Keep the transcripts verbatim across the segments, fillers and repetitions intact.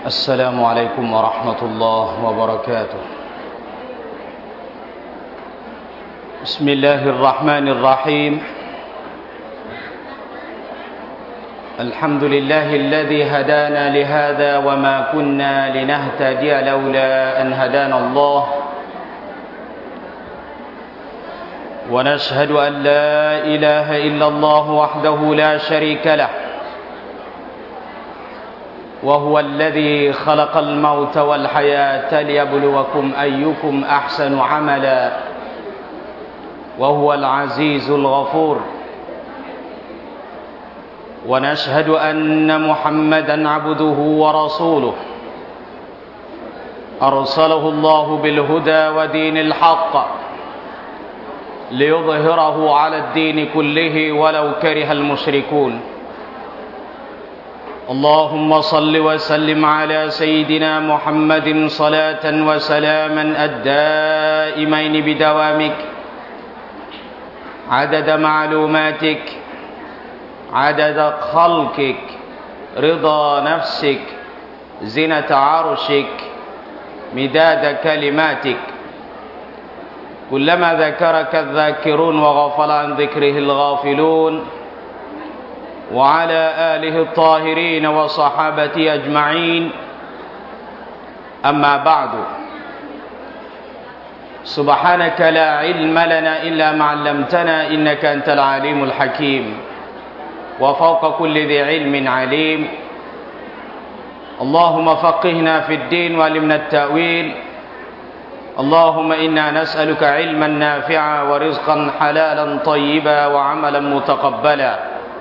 السلام عليكم ورحمة الله وبركاته بسم الله الرحمن الرحيم الحمد لله الذي هدانا لهذا وما كنا لنهتدي لولا أن هدانا الله ونشهد أن لا إله إلا الله وحده لا شريك له وهو الذي خلق الموت والحياة ليبلوكم أيكم أحسن عملا وهو العزيز الغفور ونشهد أن محمدا عبده ورسوله أرسله الله بالهدى ودين الحق ليظهره على الدين كله ولو كره المشركون اللهم صل وسلم على سيدنا محمد صلاة وسلاما الدائمين بدوامك عدد معلوماتك عدد خلقك رضا نفسك زنة عرشك مداد كلماتك كلما ذكرك الذاكرون وغفل عن ذكره الغافلون وعلى آله الطاهرين وصحابته أجمعين أما بعد سبحانك لا علم لنا إلا ما علمتنا إنك أنت العليم الحكيم وفوق كل ذي علم عليم اللهم فقهنا في الدين وعلمنا التأويل اللهم إنا نسألك علما نافعا ورزقا حلالا طيبا وعملا متقبلا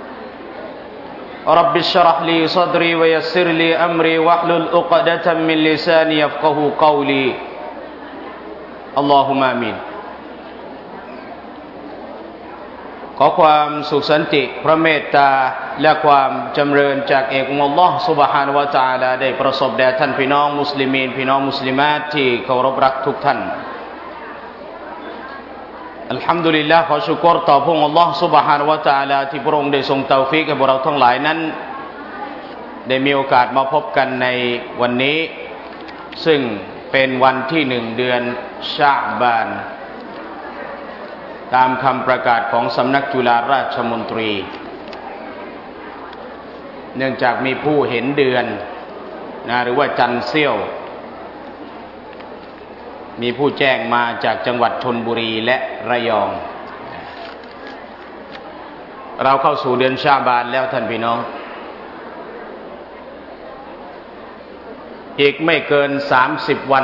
رب اشرح لي صدري ويسر لي أمري واحلل عقدة من لساني يفقه قولي اللهم آمينขอความสุขสันติพระเมตตาและความจำเริญจากเอกองค์อัลลอฮฺซุบฮานะฮูวะตะอาลาได้ประสบแด่ท่านพี่น้องมุสลิมีนพี่น้องมุสลิมาตที่เคารพรักทุกท่านอัลฮัมดุลิลลาห์ขอชุกรต่อพระองค์อัลลอฮฺซุบฮานะฮูวะตะอาลาที่พระองค์ได้ทรงเตาฟีกให้พวกเราทั้งหลายนั้นได้มีโอกาสมาพบกันในวันนี้ซึ่งเป็นวันที่หนึ่งเดือนชะบานตามคำประกาศของสำนักจุฬาราชมนตรีเนื่องจากมีผู้เห็นเดือนนะหรือว่าจันทร์เสี้ยวมีผู้แจ้งมาจากจังหวัดชลบุรีและระยองเราเข้าสู่เดือนชะบานแล้วท่านพี่น้องอีกไม่เกินสามสิบวัน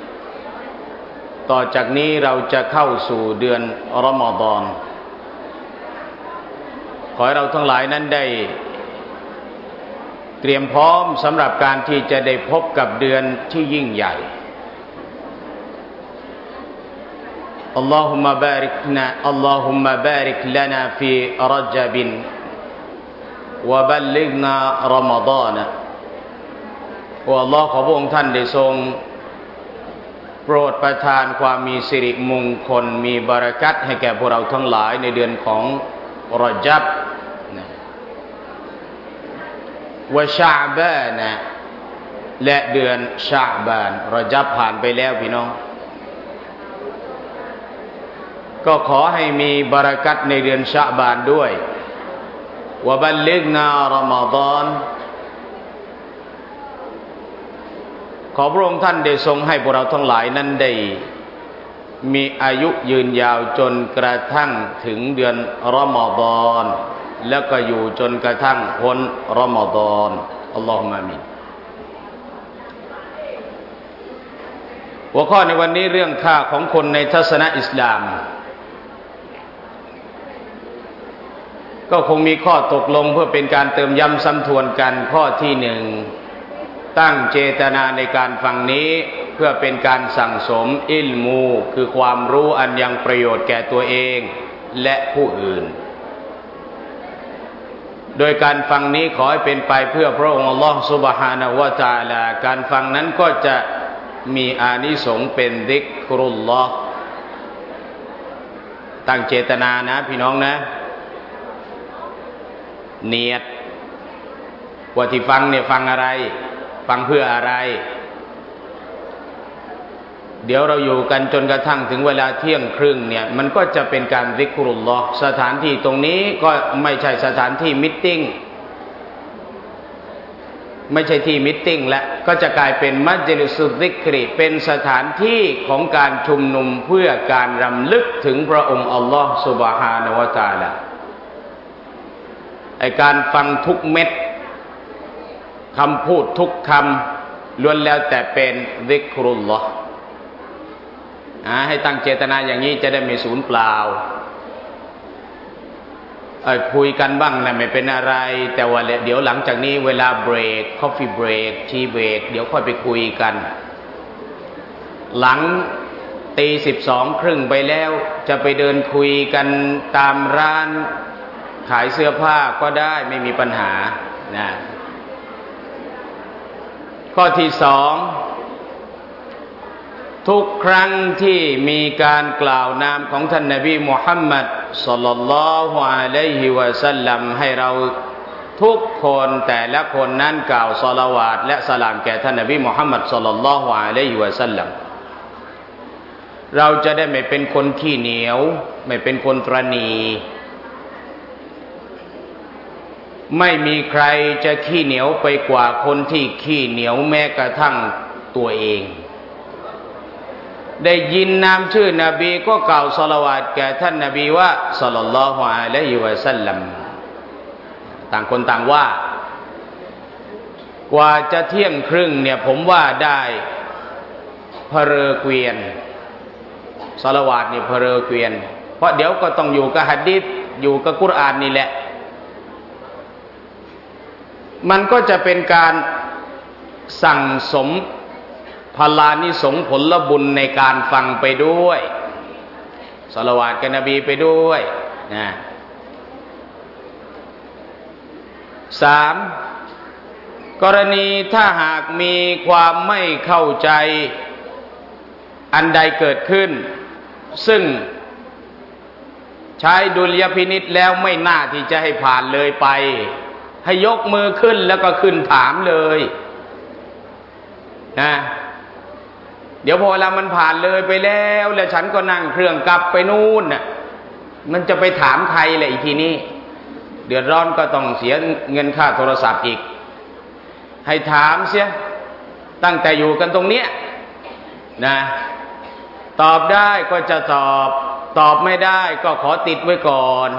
ต่อจากนี้เราจะเข้าสู่เดือนรอมฎอนขอให้เราทั้งหลายนั้นได้เตรียมพร้อมสำหรับการที่จะได้พบกับเดือนที่ยิ่งใหญ่อัลลอฮุมมะบาริกนะอัลลอฮุมมะบาริกลานาฟีรอญะบินวะบัลลิกนารอมฎอนโอ้อัลลอฮ์ขอพระองค์ท่านได้ทรงโปรดประทานความมีสิริมงคลมีบารอกัตให้แก่พวกเราทั้งหลายในเดือนของรอญับวะชะบานและเดือนชะบานรอญับผ่านไปแล้วพี่น้องก็ขอให้มีบารอกัตในเดือนชะบานด้วยวะบัลลิกนารอมฎอนขอพระองค์ท่านได้ทรงให้พวกเราทั้งหลายนั้นได้มีอายุยืนยาวจนกระทั่งถึงเดือนรอมฎอนแล้วก็อยู่จนกระทั่งพ้นรอมฎอนอัลลอฮุมะอามีนหัวข้อในวันนี้เรื่องค่าของคนในทัศนะอิสลามก็คงมีข้อตกลงเพื่อเป็นการเติมย้ำซ้ำทวนกันข้อที่หนึ่งตั้งเจตนาในการฟังนี้เพื่อเป็นการสั่งสมอิลมูคือความรู้อันยังประโยชน์แก่ตัวเองและผู้อื่นโดยการฟังนี้ขอให้เป็นไปเพื่อพระองค์อัลลอฮฺซุบฮานะฮูวะตะอาลาการฟังนั้นก็จะมีอานิสงส์เป็นซิกรุลลอฮ์ตั้งเจตนานะพี่น้องนะ เนียดว่าที่ฟังเนี่ยฟังอะไรฟังเพื่ออะไรเดี๋ยวเราอยู่กันจนกระทั่งถึงเวลาเที่ยงครึ่งเนี่ยมันก็จะเป็นการซิกรุลลอฮ์สถานที่ตรงนี้ก็ไม่ใช่สถานที่มิทติ้งไม่ใช่ที่มิทติ้งและก็จะกลายเป็นมัจลิสุซิกริเป็นสถานที่ของการชุมนุมเพื่อการรำลึกถึงพระองค์อัลลอฮ์ซุบฮานะฮูวะตะอาลาไอ้การฟังทุกเม็ดคำพูดทุกคำล้วนแล้วแต่เป็นซิกรุลลอฮ์ให้ตั้งเจตนาอย่างนี้จะได้ไม่สูญเปล่าคุยกันบ้างนะไม่เป็นอะไรแต่ว่าเดี๋ยวหลังจากนี้เวลาเบรกคอฟฟี่เบรกทีเบรกเดี๋ยวค่อยไปคุยกันหลังตีสิบสองครึ่งไปแล้วจะไปเดินคุยกันตามร้านขายเสื้อผ้าก็ได้ไม่มีปัญหานะข้อที่สองทุกครั้งที่มีการกล่าวนามของท่านนบีมุฮัมมัดศ็อลลัลลอฮุอะลัยฮิวะซัลลัมให้เราทุกคนแต่ละคนนั้นกล่าวศอลาวาตและสลามแก่ท่านนบีมุฮัมมัดศ็อลลัลลอฮุอะลัยฮิวะซัลลัมเราจะได้ไม่เป็นคนขี้เหนียวไม่เป็นคนตระหนี่ไม่มีใครจะขี้เหนียวไปกว่าคนที่ขี้เหนียวแม้กระทั่งตัวเองได้ยินนามชื่อนบีก็กล่าวศอลาวาตแก่ท่านนบีว่าศ็อลลัลลอฮุอะลัยฮิวะซัลลัมต่างคนต่างว่ากว่าจะเที่ยงครึ่งเนี่ยผมว่าได้เพรอเกวียนศอลาวาตนี่เพรอเกวียนเพราะเดี๋ยวก็ต้องอยู่กับหะดีษอยู่กับกุรอานนี่แหละมันก็จะเป็นการสั่งสมพลานิสงส์ผลบุญในการฟังไปด้วยศอลาวาตกับนบีไปด้วยนะสามกรณีถ้าหากมีความไม่เข้าใจอันใดเกิดขึ้นซึ่งใช้ดุลยพินิจแล้วไม่น่าที่จะให้ผ่านเลยไปให้ยกมือขึ้นแล้วก็ขึ้นถามเลยนะเดี๋ยวพอเวลามันผ่านเลยไปแล้วแล้วฉันก็นั่งเครื่องกลับไปนู่นน่ะมันจะไปถามใครแหละอีกทีนี้เดือดร้อนก็ต้องเสียเงินค่าโทรศัพท์อีกให้ถามเสียตั้งแต่อยู่กันตรงเนี้ยนะตอบได้ก็จะตอบตอบไม่ได้ก็ขอติดไว้ก่อน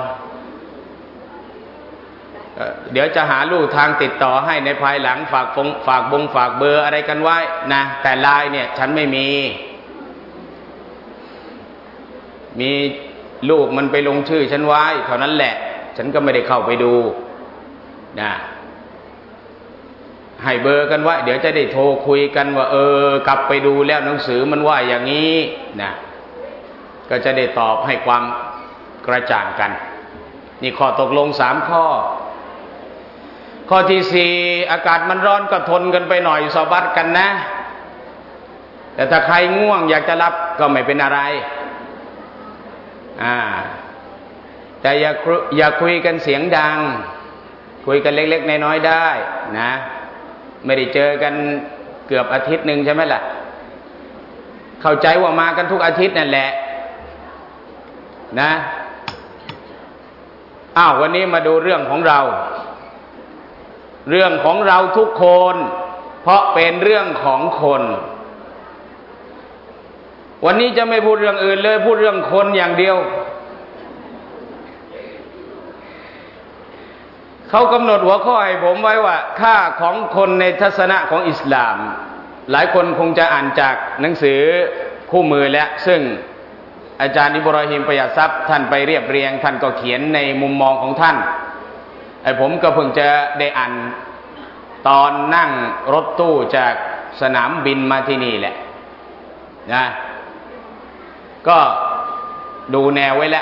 เดี๋ยวจะหาลู่ทางติดต่อให้ในภายหลังฝากฟงฝากบงฝากเบอร์อะไรกันไว้นะแต่ไลน์เนี่ยฉันไม่มีมีลูกมันไปลงชื่อฉันไว้เท่านั้นแหละฉันก็ไม่ได้เข้าไปดูนะให้เบอร์กันไว้เดี๋ยวจะได้โทรคุยกันว่าเออกลับไปดูแล้วหนังสือมันว่าอย่างนี้นะก็จะได้ตอบให้ความกระจ่างกันนี่ข้อตกลงสามข้อข้อที่สี่อากาศมันร้อนก็ทนกันไปหน่อยสบัดกันนะแต่ถ้าใครง่วงอยากจะรับก็ไม่เป็นอะไรอ่าแต่อย่าอย่าคุยกันเสียงดังคุยกันเล็กๆน้อยๆได้นะไม่ได้เจอกันเกือบอาทิตย์หนึ่งใช่ไหมล่ะเข้าใจว่ามากันทุกอาทิตย์นั่นแหละนะอ้าววันนี้มาดูเรื่องของเราเรื่องของเราทุกคนเพราะเป็นเรื่องของคนวันนี้จะไม่พูดเรื่องอื่นเลยพูดเรื่องคนอย่างเดียวเขากำหนดหัวข้อให้ผมไว้ว่าค่าของคนในทัศนะของอิสลามหลายคนคงจะอ่านจากหนังสือคู่มือแล้วซึ่งอาจารย์อิบรอฮิมประหยัดทรัพย์ท่านไปเรียบเรียงท่านก็เขียนในมุมมองของท่านไอ้ผมก็เพิ่งจะได้อ่านตอนนั่งรถตู้จากสนามบินมาที่นี่แหละนะก็ดูแนวไว้แล้ว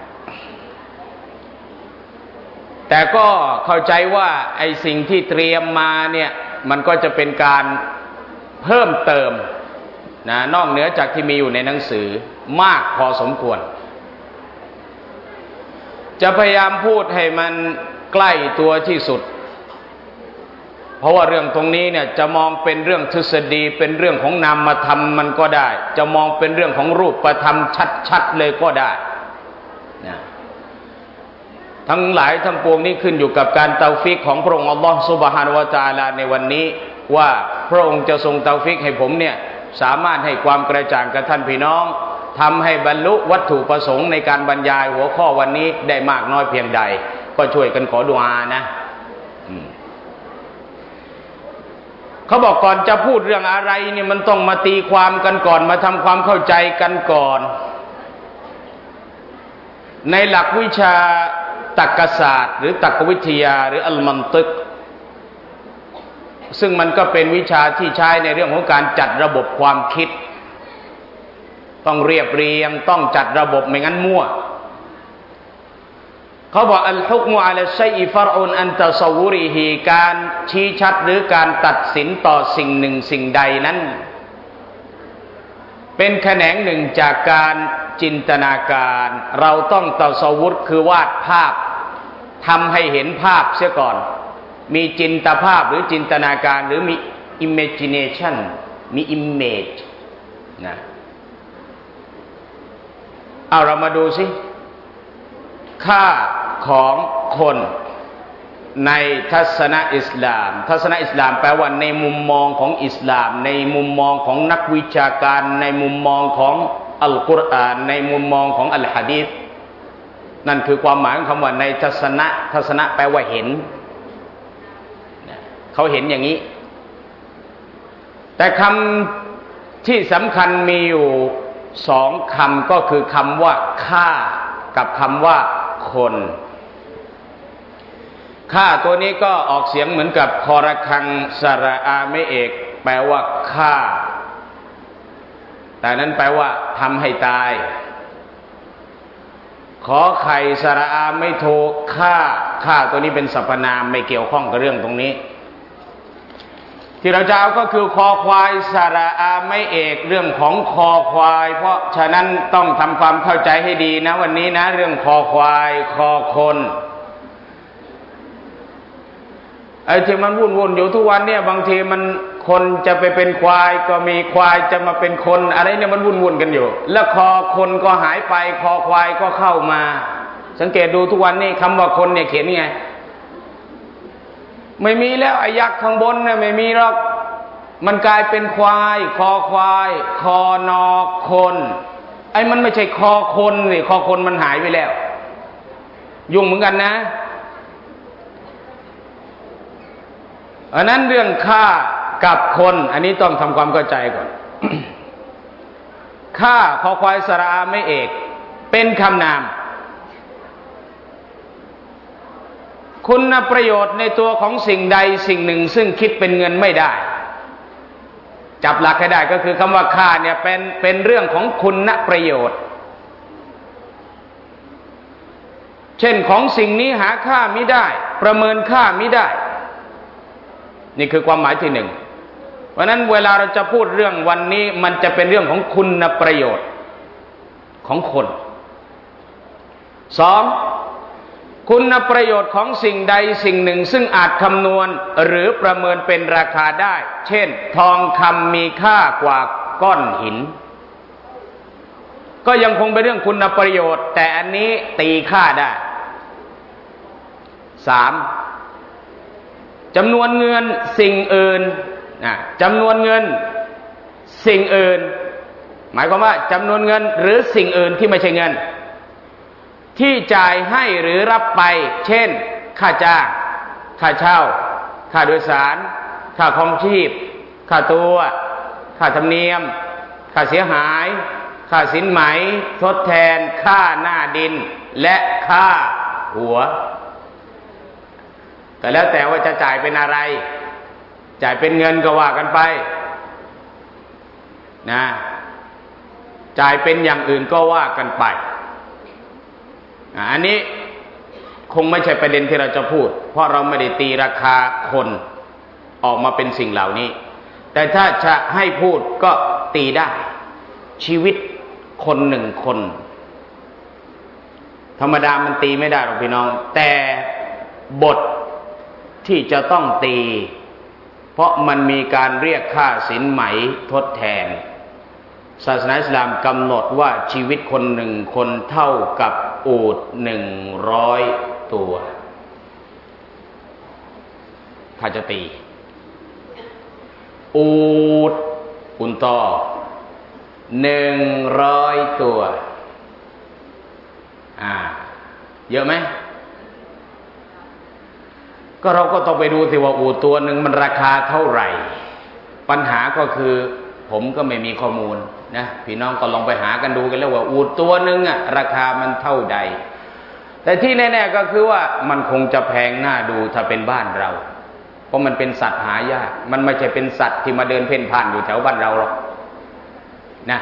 แต่ก็เข้าใจว่าไอ้สิ่งที่เตรียมมาเนี่ยมันก็จะเป็นการเพิ่มเติมนะนอกเหนือจากที่มีอยู่ในหนังสือมากพอสมควรจะพยายามพูดให้มันใกล้ตัวที่สุดเพราะว่าเรื่องตรงนี้เนี่ยจะมองเป็นเรื่องทฤษฎีเป็นเรื่องของนามธรรมมันก็ได้จะมองเป็นเรื่องของรูปธรรมชัดๆเลยก็ได้นะทั้งหลายทั้งปวงนี้ขึ้นอยู่กับการเตาฟิกของพระองค์อัลลอฮฺซุบฮานะฮูวะตะอาลาในวันนี้ว่าพระองค์จะทรงเตาฟิกให้ผมเนี่ยสามารถให้ความกระจ่างกับท่านพี่น้องทำให้บรรลุวัตถุประสงค์ในการบรรยายหัวข้อวันนี้ได้มากน้อยเพียงใดก็ช่วยกันขอดุอานะเขาบอกก่อนจะพูดเรื่องอะไรเนี่ยมันต้องมาตีความกันก่อนมาทำความเข้าใจกันก่อนในหลักวิชาตรรกศาสตร์หรือตรรกวิทยาหรืออัลมันติกซึ่งมันก็เป็นวิชาที่ใช้ในเรื่องของการจัดระบบความคิดต้องเรียบเรียงต้องจัดระบบไม่งั้นมั่วเขาบอกอัลฮุกมุอะลัชชัยอิฟรอุนอันตะซอวุริฮีการชี้ชัดหรือการตัดสินต่อสิ่งหนึ่งสิ่งใดนั้นเป็นแขนงหนึ่งจากการจินตนาการเราต้องตะซอวุรคือวาดภาพทำให้เห็นภาพเสียก่อนมีจินตภาพหรือจินตนาการหรือมี imagination มี image นะเอาเรามาดูสิค่าของคนในทัศนะอิสลามทัศนะอิสลามแปลว่าในมุมมองของอิสลามในมุมมองของนักวิชาการในมุมมองของอัลกุรอานในมุมมองของอัลหะดีษนั่นคือความหมายของคำว่าในทัศนะทัศนะแปลว่าเห็นเขาเห็นอย่างนี้แต่คำที่สำคัญมีอยู่สองคำก็คือคำว่าค่ากับคำว่าคนค่าตัวนี้ก็ออกเสียงเหมือนกับคอระฆังสระอาไม่เอกแปลว่าฆ่าแต่นั้นแปลว่าทำให้ตายขอไข่สระอาไม่โทฆ่าฆ่าตัวนี้เป็นสรรพนามไม่เกี่ยวข้องกับเรื่องตรงนี้ที่เราจะเอาก็คือคอควายสระอาไม่เอกเรื่องของคอควายเพราะฉะนั้นต้องทำความเข้าใจให้ดีนะวันนี้นะเรื่องคอควายคอคนไอ้ที่มันวุ่นๆอยู่ทุกวันเนี่ยบางทีมันคนจะไปเป็นควายก็มีควายจะมาเป็นคนอะไรเนี่ยมันวุ่นๆกันอยู่แล้วคอคนก็หายไปคอควายก็เข้ามาสังเกตดูทุกวันนี้คำว่าคนเนี่ยเขียนยังไงไม่มีแล้วไอ้ยักษ์ข้างบนเนี่ยไม่มีหรอกมันกลายเป็นควายคอควายคอนอคนไอ้มันไม่ใช่คอคนนี่คอคนมันหายไปแล้วยุ่งเหมือนกันนะอันนั้นเรื่องฆ่ากับคนอันนี้ต้องทำความเข้าใจก่อน ฆ่าคอควายสระอาไม่เอกเป็นคำนามคุณประโยชน์ในตัวของสิ่งใดสิ่งหนึ่งซึ่งคิดเป็นเงินไม่ได้จับหลักให้ได้ก็คือคำว่าค่าเนี่ยเป็นเป็นเรื่องของคุณประโยชน์เช่นของสิ่งนี้หาค่าไม่ได้ประเมินค่าไม่ได้นี่คือความหมายที่หนึ่งเพราะนั้นเวลาเราจะพูดเรื่องวันนี้มันจะเป็นเรื่องของคุณประโยชน์ของคนสองคุณประโยชน์ของสิ่งใดสิ่งหนึ่งซึ่งอาจคำนวณหรือประเมินเป็นราคาได้เช่นทองคำมีค่ากว่าก้อนหินก็ยังคงเป็นเรื่องคุณประโยชน์แต่อันนี้ตีค่าได้สามจำนวนเงินสิ่งอื่นนะจำนวนเงินสิ่งอื่นหมายความว่าจำนวนเงินหรือสิ่งอื่นที่ไม่ใช่เงินที่จ่ายให้หรือรับไปเช่นค่าจ้างค่าเช่าค่าโดยสารค่าครองชีพค่าตัวค่าธรรมเนียมค่าเสียหายค่าสินไหมทดแทนค่าหน้าดินและค่าหัวแต่แล้วแต่ว่าจะจ่ายเป็นอะไรจ่ายเป็นเงินก็ว่ากันไปนะจ่ายเป็นอย่างอื่นก็ว่ากันไปอันนี้คงไม่ใช่ประเด็นที่เราจะพูดเพราะเราไม่ได้ตีราคาคนออกมาเป็นสิ่งเหล่านี้แต่ถ้าจะให้พูดก็ตีได้ชีวิตคนหนึ่งคนธรรมดามันตีไม่ได้หรอกพี่น้องแต่บทที่จะต้องตีเพราะมันมีการเรียกค่าสินไหมทดแทนศาสนาอิสลามกำหนดว่าชีวิตคนหนึ่งคนเท่ากับอูฐหนึ่งร้อยตัวถ้าจะตีอูฐอุนตอหนึ่งร้อยตัวอ่าเยอะไหมก็เราก็ต้องไปดูสิว่าอูฐตัวหนึ่งมันราคาเท่าไหร่ปัญหาก็คือผมก็ไม่มีข้อมูลนะพี่น้องก็ลองไปหากันดูกันแล้วว่าอูฐตัวหนึ่งอะราคามันเท่าใดแต่ที่แน่ๆก็คือว่ามันคงจะแพงน่าดูถ้าเป็นบ้านเราเพราะมันเป็นสัตว์หายากมันไม่ใช่เป็นสัตว์ที่มาเดินเพ่นพ่านอยู่แถวบ้านเราหรอกนะ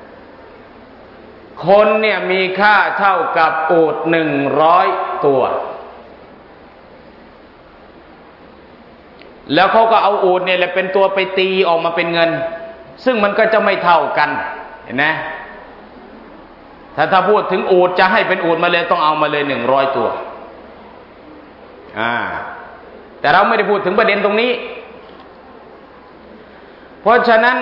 คนเนี่ยมีค่าเท่ากับอูฐหนึ่งร้อยตัวแล้วเขาก็เอาอูฐเนี่ยแหละเป็นตัวไปตีออกมาเป็นเงินซึ่งมันก็จะไม่เท่ากันเห็นไหมถ้าถ้าพูดถึงอูฐจะให้เป็นอูฐมาเลยต้องเอามาเลยหนึ่งร้อยตัวอ่าแต่เราไม่ได้พูดถึงประเด็นตรงนี้เพราะฉะนั้น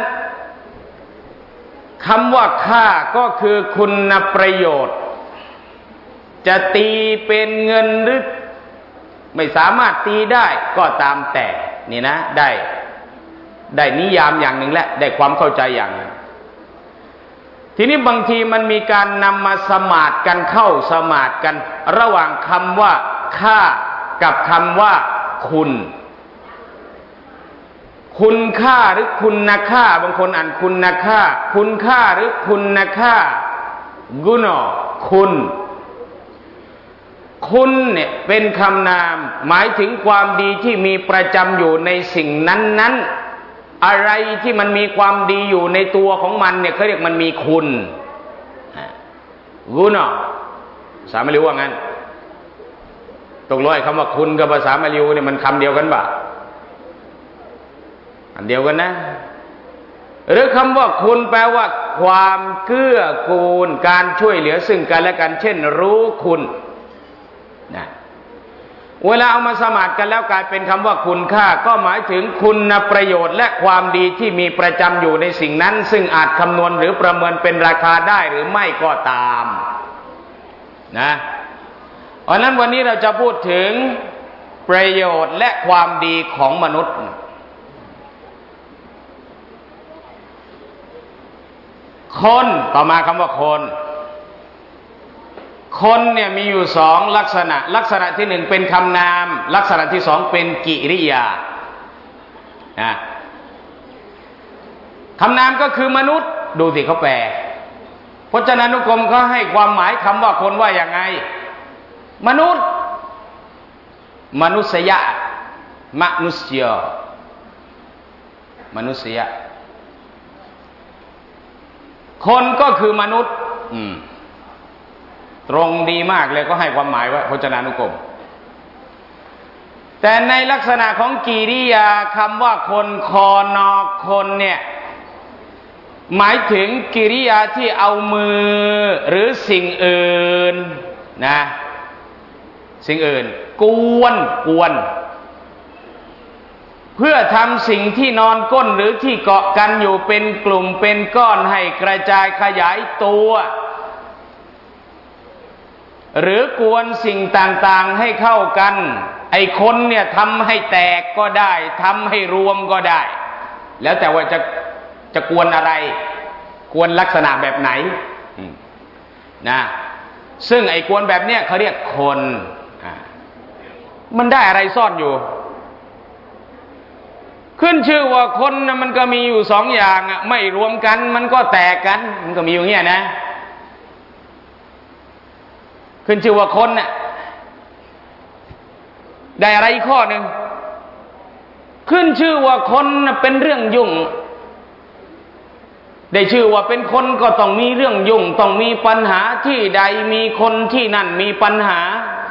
คำว่าค่าก็คือคุณประโยชน์จะตีเป็นเงินหรือไม่สามารถตีได้ก็ตามแต่นี่นะได้ได้นิยามอย่างหนึ่งและได้ความเข้าใจอย่างหนึ่งทีนี้บางทีมันมีการนำมาสมาทกันเข้าสมาทกันระหว่างคำว่าค่ากับคำว่าคุณคุณค่าหรือคุณค่าบางคนอ่านคุณค่าคุณค่าหรือคุณค่ากุนอคุณคุณเนี่ยเป็นคำนามหมายถึงความดีที่มีประจำอยู่ในสิ่งนั้นๆอะไรที่มันมีความดีอยู่ในตัวของมันเนี่ยเขาเรียกมันมีคุณกุนอภาษามาลิวว่างั้นตกลงไอ้คำว่าคุณกับภาษามาลิวเนี่ยมันคำเดียวกันปะอันเดียวกันนะหรือคำว่าคุณแปลว่าความเกื้อกูลการช่วยเหลือซึ่งกันและกันเช่นรู้คุณนะเวลาเอามาสมานกันแล้วกลายเป็นคำว่าคุณค่าก็หมายถึงคุณประโยชน์และความดีที่มีประจำอยู่ในสิ่งนั้นซึ่งอาจคำนวณหรือประเมินเป็นราคาได้หรือไม่ก็ตามนะเพราะนั้นวันนี้เราจะพูดถึงประโยชน์และความดีของมนุษย์คนต่อมาคำว่าคนคนเนี่ยมีอยู่สองลักษณะลักษณะที่หนึ่งเป็นคำนามลักษณะที่สองเป็นกิริยานะคำนามก็คือมนุษย์ดูสิเขาแปลพจนานุกรมเขาให้ความหมายคำว่าคนว่าอย่างไงมนุษย์มนุษยะมนุษยมนุษยะคนก็คือมนุษย์อืมตรงดีมากเลยก็ให้ความหมายว่าพจนานุกรมแต่ในลักษณะของกิริยาคำว่าคนคอนอคนเนี่ยหมายถึงกิริยาที่เอามือหรือสิ่งอื่นนะสิ่งอื่นกวนกวนเพื่อทำสิ่งที่นอนก้นหรือที่เกาะกันอยู่เป็นกลุ่มเป็นก้อนให้กระจายขยายตัวหรือกวนสิ่งต่างๆให้เข้ากันไอ้คนเนี่ยทำให้แตกก็ได้ทำให้รวมก็ได้แล้วแต่ว่าจะจะกวนอะไรกวนลักษณะแบบไหนนะซึ่งไอ้กวนแบบเนี้ยเขาเรียกคนมันได้อะไรซ่อนอยู่ขึ้นชื่อว่าคนนะมันก็มีอยู่สองอย่างอ่ะไม่รวมกันมันก็แตกกันมันก็มีอยู่เงี้ยนะขึ้นชื่อว่าคนน่ะได้อะไรอีกข้อหนึ่งขึ้นชื่อว่าคนน่ะเป็นเรื่องยุ่งได้ชื่อว่าเป็นคนก็ต้องมีเรื่องยุ่งต้องมีปัญหาที่ใดมีคนที่นั่นมีปัญหา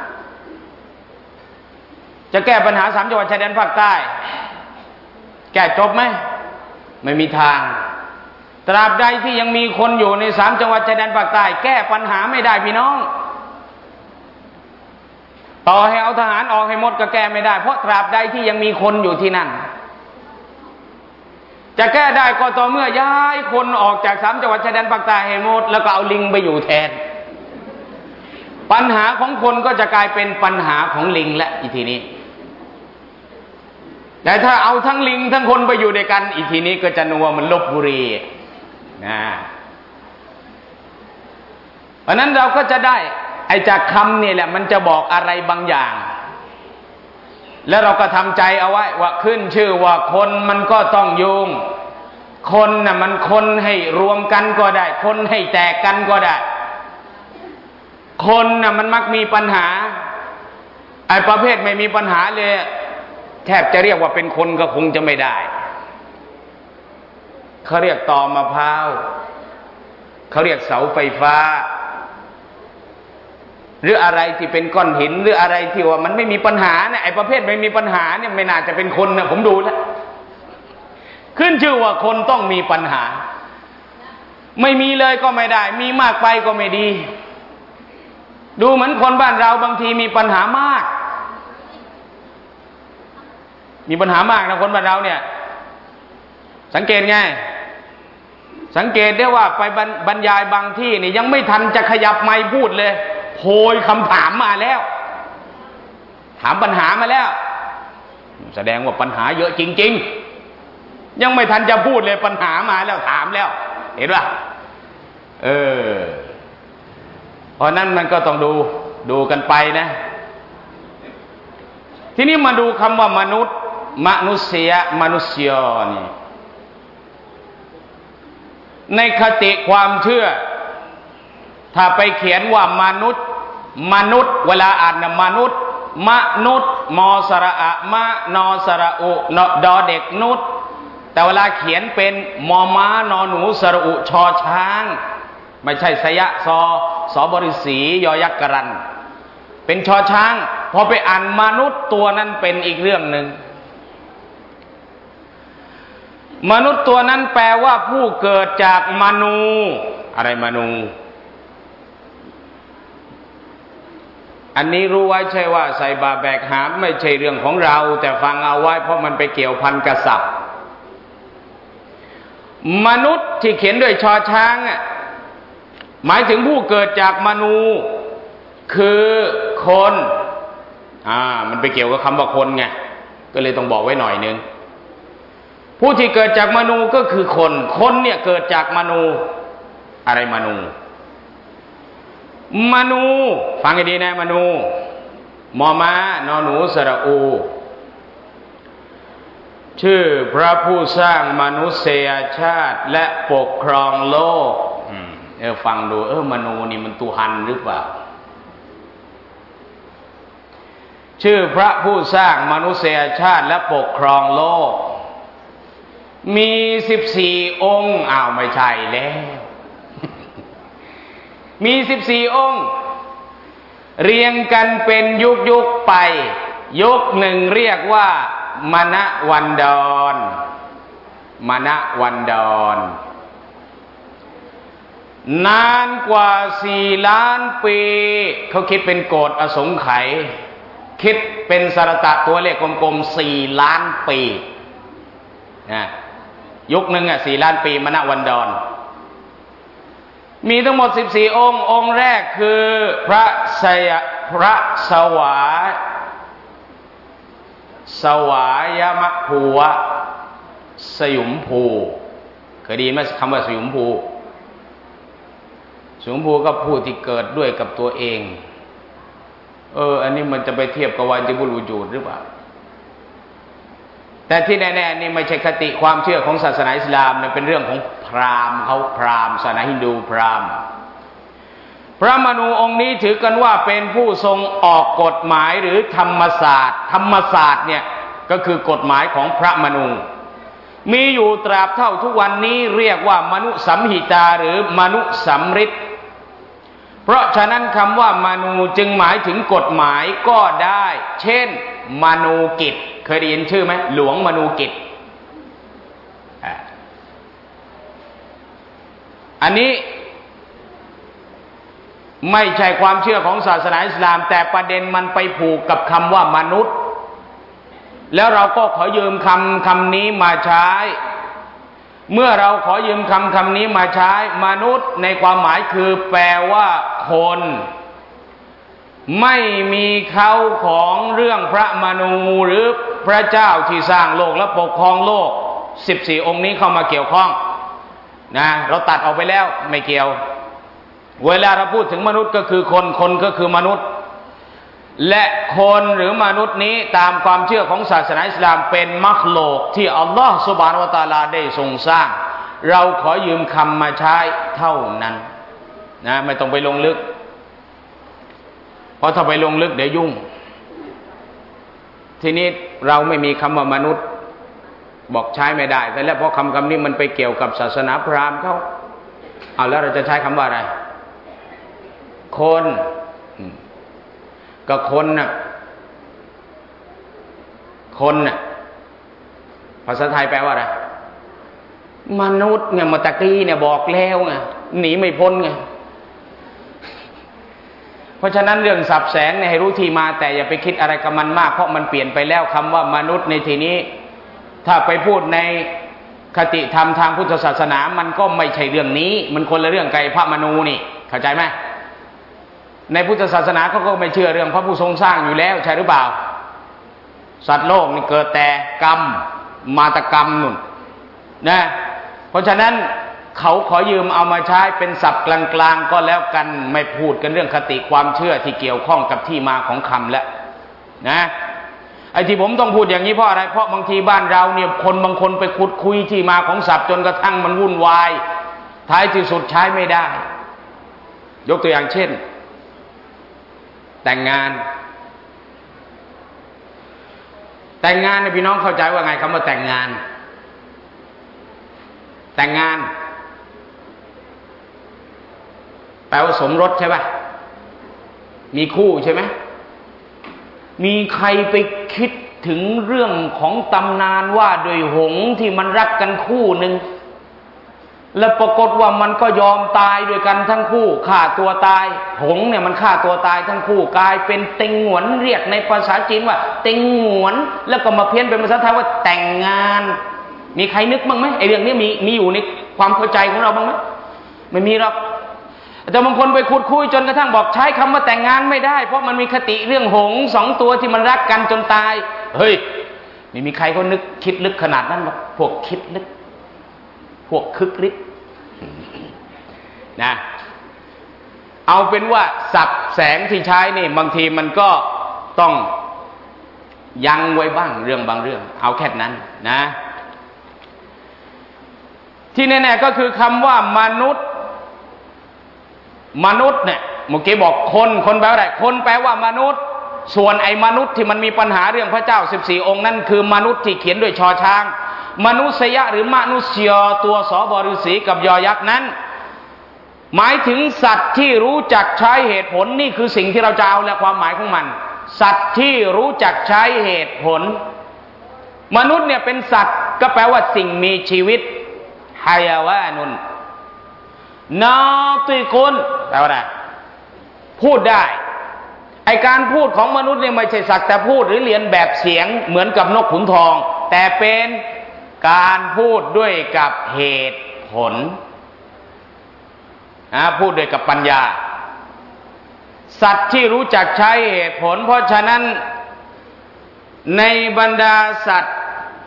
จะแก้ปัญหาสามจังหวัดชายแดนภาคใต้แก้จบไหมไม่มีทางตราบใดที่ยังมีคนอยู่ในสามจังหวัดชายแดนภาคใต้แก้ปัญหาไม่ได้พี่น้องต่อให้เอาทหารออกให้หมดก็แก้ไม่ได้เพราะตราบใดที่ยังมีคนอยู่ที่นั่นจะแก้ได้ก็ต่อเมื่อย้ายคนออกจากสามจังหวัดชายแดนภาคใต้ให้หมดแล้วก็เอาลิงไปอยู่แทนปัญหาของคนก็จะกลายเป็นปัญหาของลิงและอีทีนี้แต่ถ้าเอาทั้งลิงทั้งคนไปอยู่ด้วยกันอีทีนี้ก็จะนัวมันลพบุรีนะเพราะนั้นเราก็จะได้ไอ้จากคำนี่แหละมันจะบอกอะไรบางอย่างแล้วเราก็ทำใจเอาไว้ว่าขึ้นชื่อว่าคนมันก็ต้องยุ่งคนน่ะมันคนให้รวมกันก็ได้คนให้แตกกันก็ได้คนน่ะมันมักมีปัญหาไอ้ประเภทไม่มีปัญหาเลยแทบจะเรียกว่าเป็นคนก็คงจะไม่ได้เขาเรียกตอมะพร้าวเขาเรียกเสาไฟฟ้าหรืออะไรที่เป็นก้อนหินหรืออะไรที่ว่ามันไม่มีปัญหาเนี่ยไอ้ประเภทไม่มีปัญหาเนี่ยไม่น่าจะเป็นคนนะผมดูแล้วขึ้นชื่อว่าคนต้องมีปัญหาไม่มีเลยก็ไม่ได้มีมากไปก็ไม่ดีดูเหมือนคนบ้านเราบางทีมีปัญหามากมีปัญหามากนะคนบ้านเราเนี่ยสังเกตไงสังเกตได้ว่าไปบรรยายบางที่นี่ยังไม่ทันจะขยับไมค์พูดเลยโพยคำถามมาแล้วถามปัญหามาแล้วแสดงว่าปัญหาเยอะจริงๆยังไม่ทันจะพูดเลยปัญหามาแล้วถามแล้วเห็นป่ะเออเพราะนั้นมันก็ต้องดูดูกันไปนะทีนี้มาดูคำว่ามนุษย์มนุษยมนุษยนี่ในคติความเชื่อถ้าไปเขียนว่ามนุษย์มนุษย์เวลาอ่านนะมนุษย์มนุษย์มอสระอะมะนอสระอุนดอเด็กนุษย์แต่เวลาเขียนเป็นมอม้านอหนูสระอุชอช้างไม่ใช่สยะซอสอบริสียอยักษ์กรันเป็นชอช้างพอไปอ่านมนุษย์ตัวนั้นเป็นอีกเรื่องหนึ่งมนุษย์ตัวนั้นแปลว่าผู้เกิดจากมนูอะไรมนูอันนี้รู้ไว้ใช่ว่าใส่บาแบกหามไม่ใช่เรื่องของเราแต่ฟังเอาไว้เพราะมันไปเกี่ยวพันกับศัพท์มนุษย์ที่เขียนด้วยชอช้างหมายถึงผู้เกิดจากมนูคือคนอ่ามันไปเกี่ยวกับคำว่าคนไงก็เลยต้องบอกไว้หน่อยนึงผู้ที่เกิดจากมนูก็คือคนคนเนี่ยเกิดจากมนูอะไรมนูมนูฟังให้ดีนะมนูมอม้านอหนูสระอูชื่อพระผู้สร้างมนุษยชาติและปกครองโลกเออฟังดูเออมนูนี่มันตุหันหรือเปล่าชื่อพระผู้สร้างมนุษยชาติและปกครองโลกมีสิบสี่องค์อ้าวไม่ใช่แล้วมีสิบสี่องค์เรียงกันเป็นยุคยุคไปยุคหนึ่งเรียกว่ามณวันดรมณวันดรนานกว่าสี่ล้านปีเขาคิดเป็นโกฏอสงไขยคิดเป็นสระตะตัวเลขกลมๆสี่ล้านปีนะยุคหนึ่งอ่ะสี่ล้านปีมณวันดรมีทั้งหมดสิบสี่องค์องค์แรกคือพระสยพระสวายสวายมะภูวะสยุมภูเคยได้ยินไหมคำว่าสยุมภูสยุมภูก็ผู้ที่เกิดด้วยกับตัวเองเอออันนี้มันจะไปเทียบกับวาจิบุลวูจูดหรือเปล่าแต่ที่แน่ๆนี่ไม่ใช่คติความเชื่อของศาสนาอิสลามเนี่ยเป็นเรื่องของพราหมณ์เขาพราหมณ์ศาสนาฮินดูพราหมณ์พระมนูองค์นี้ถือกันว่าเป็นผู้ทรงออกกฎหมายหรือธรรมศาสตร์ธรรมศาสตร์เนี่ยก็คือกฎหมายของพระมนูมีอยู่ตราบเท่าทุกวันนี้เรียกว่ามนุสัมหิตาหรือมนุสัมฤทธิ์เพราะฉะนั้นคำว่ามนูจึงหมายถึงกฎหมายก็ได้เช่นมนูกิจเคยได้ยินชื่อไหมหลวงมนูกิจอันนี้ไม่ใช่ความเชื่อของศาสนาอิสลามแต่ประเด็นมันไปผูกกับคำว่ามนุษย์แล้วเราก็ขอยืมคำคำนี้มาใช้เมื่อเราขอยืมคำคำนี้มาใช้มนุษย์ในความหมายคือแปลว่าคนไม่มีเขาของเรื่องพระมนูหรือพระเจ้าที่สร้างโลกและปกครองโลกสิบสี่องค์นี้เข้ามาเกี่ยวข้องนะเราตัดออกไปแล้วไม่เกี่ยวเวลาเราพูดถึงมนุษย์ก็คือคนคนก็คือมนุษย์และคนหรือมนุษย์นี้ตามความเชื่อของศาสนาอิสลามเป็นมัคโลกที่อัลลอฮฺซุบฮานะฮูวะตะอาลาได้ทรงสร้างเราขอยืมคำมาใช้เท่านั้นนะไม่ต้องไปลงลึกเพราะถ้าไปลงลึกเดี๋ยวยุ่งทีนี้เราไม่มีคำว่ามนุษย์บอกใช้ไม่ได้แต่แล้วเพราะคำคำนี้มันไปเกี่ยวกับศาสนาพราหมณ์เขาเอาแล้วเราจะใช้คำว่าอะไรคนก็คนน่ะคนน่ะภาษาไทยแปลว่าอะไรมนุษย์เนี่ยมาตะกี้เนี่ยบอกแล้วไงหนีไม่พ้นไงเพราะฉะนั้นเรื่องสับแสงเนี่ยให้รู้ที่มาแต่อย่าไปคิดอะไรกับมันมากเพราะมันเปลี่ยนไปแล้วคำว่ามนุษย์ในที่นี้ถ้าไปพูดในคติธรรมทางพุทธศาสนามันก็ไม่ใช่เรื่องนี้มันคนละเรื่องไกลพระมนูนี่เข้าใจไหมในพุทธศาสนาเขาก็ไม่เชื่อเรื่องพระผู้ทรงสร้างอยู่แล้วใช่หรือเปล่าสัตว์โลกนี่เกิดแต่กรรมมาตกรรมนุ่นนะเพราะฉะนั้นเขาขอยืมเอามาใช้เป็นศัพท์กลางๆก็แล้วกันไม่พูดกันเรื่องคติความเชื่อที่เกี่ยวข้องกับที่มาของคำแล้วนะไอ้ที่ผมต้องพูดอย่างนี้เพราะอะไรเพราะบางทีบ้านเราเนี่ยคนบางคนไปขุดคุยที่มาของศัพท์จนกระทั่งมันวุ่นวายท้ายที่สุดใช้ไม่ได้ยกตัวอย่างเช่นแต่งงานแต่งงานเนี่ยพี่น้องเข้าใจว่าไงคำว่าแต่งงานแต่งงานแปลว่าสมรสใช่ป่ะมีคู่ใช่ไหมมีใครไปคิดถึงเรื่องของตำนานว่าโดยหงส์ที่มันรักกันคู่หนึ่งแล้วปรากฏว่ามันก็ยอมตายด้วยกันทั้งคู่ฆ่าตัวตายหงส์เนี่ยมันฆ่าตัวตายทั้งคู่กลายเป็นเต็งหวนเรียกในภาษาจีนว่าเต็งหวนแล้วก็มาเพี้ยนเป็นภาษาไทยว่าแต่งงานมีใครนึกบ้างไหมไอ้เรื่องนี้มีมีอยู่ในความเข้าใจของเราบ้างไหมไม่มีหรอกแต่บางคนไปขุดคุยจนกระทั่งบอกใช้คำว่าแต่งงานไม่ได้เพราะมันมีคติเรื่องหงส์สองตัวที่มันรักกันจนตายเฮ้ยไม่มีใครก็นึกคิดลึกขนาดนั้นหรอกพวกคิดลึกพวกคึกฤทธิ์นะเอาเป็นว่าสับแสงที่ใช้นี่บางทีมันก็ต้องยั้งไว้บ้างเรื่องบางเรื่องเอาแค่นั้นนะที่แน่ๆก็คือคำว่ามนุษย์มนุษย์เนี่ยเมื่อกี้บอกคนคนแปลว่าอะไรคนแปลว่ามนุษย์ส่วนไอ้มนุษย์ที่มันมีปัญหาเรื่องพระเจ้าสิบสี่องค์นั่นคือมนุษย์ที่เขียนด้วยชอช้างมนุษยะหรือมนุษยตัวสบฤษีกับยอยักษ์นั้นหมายถึงสัตว์ที่รู้จักใช้เหตุผลนี่คือสิ่งที่เราจะเอาและความหมายของมันสัตว์ที่รู้จักใช้เหตุผลมนุษย์เนี่ยเป็นสัตว์ก็แปลว่าสิ่งมีชีวิตฮายาวานุนนาติกุนแปลว่าอะไรพูดได้ไอการพูดของมนุษย์เนี่ยไม่ใช่สักแต่พูดหรือเรียนแบบเสียงเหมือนกับนกขุนทองแต่เป็นการพูดด้วยกับเหตุผลนะพูดด้วยกับปัญญาสัตว์ที่รู้จักใช้เหตุผลเพราะฉะนั้นในบรรดาสัตว์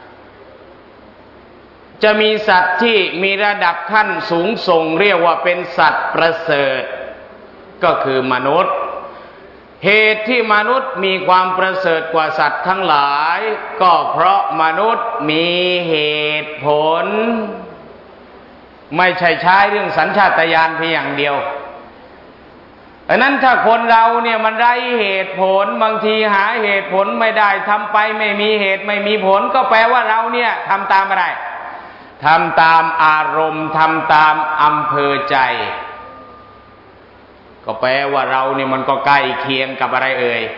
จะมีสัตว์ที่มีระดับขั้นสูงส่งเรียกว่าเป็นสัตว์ประเสริฐก็คือมนุษย์เหตุที่มนุษย์มีความประเสริฐกว่าสัตว์ทั้งหลายก็เพราะมนุษย์มีเหตุผลไม่ใช่ใช้เรื่องสัญชาตญาณเพียงอย่างเดียวดังนั้นถ้าคนเราเนี่ยมันไร้เหตุผลบางทีหาเหตุผลไม่ได้ทำไปไม่มีเหตุไม่มีผลก็แปลว่าเราเนี่ยทำตามอะไรทำตามอารมณ์ทำตามอำเภอใจก็แปลว่าเราเนี่ยมันก็ใกล้เคียงกับอะไรเอ่ย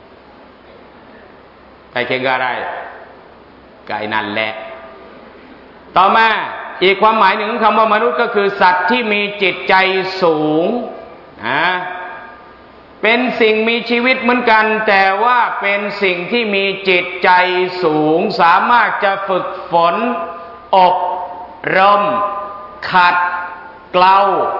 ใกล้เคียงกับอะไรใกล้นั่นแหละต่อมาอีกความหมายหนึ่งคำว่ามนุษย์ก็คือสัตว์ที่มีจิตใจสูงนะเป็นสิ่งมีชีวิตเหมือนกันแต่ว่าเป็นสิ่งที่มีจิตใจสูงสามารถจะฝึกฝนอบรมขัดเกลา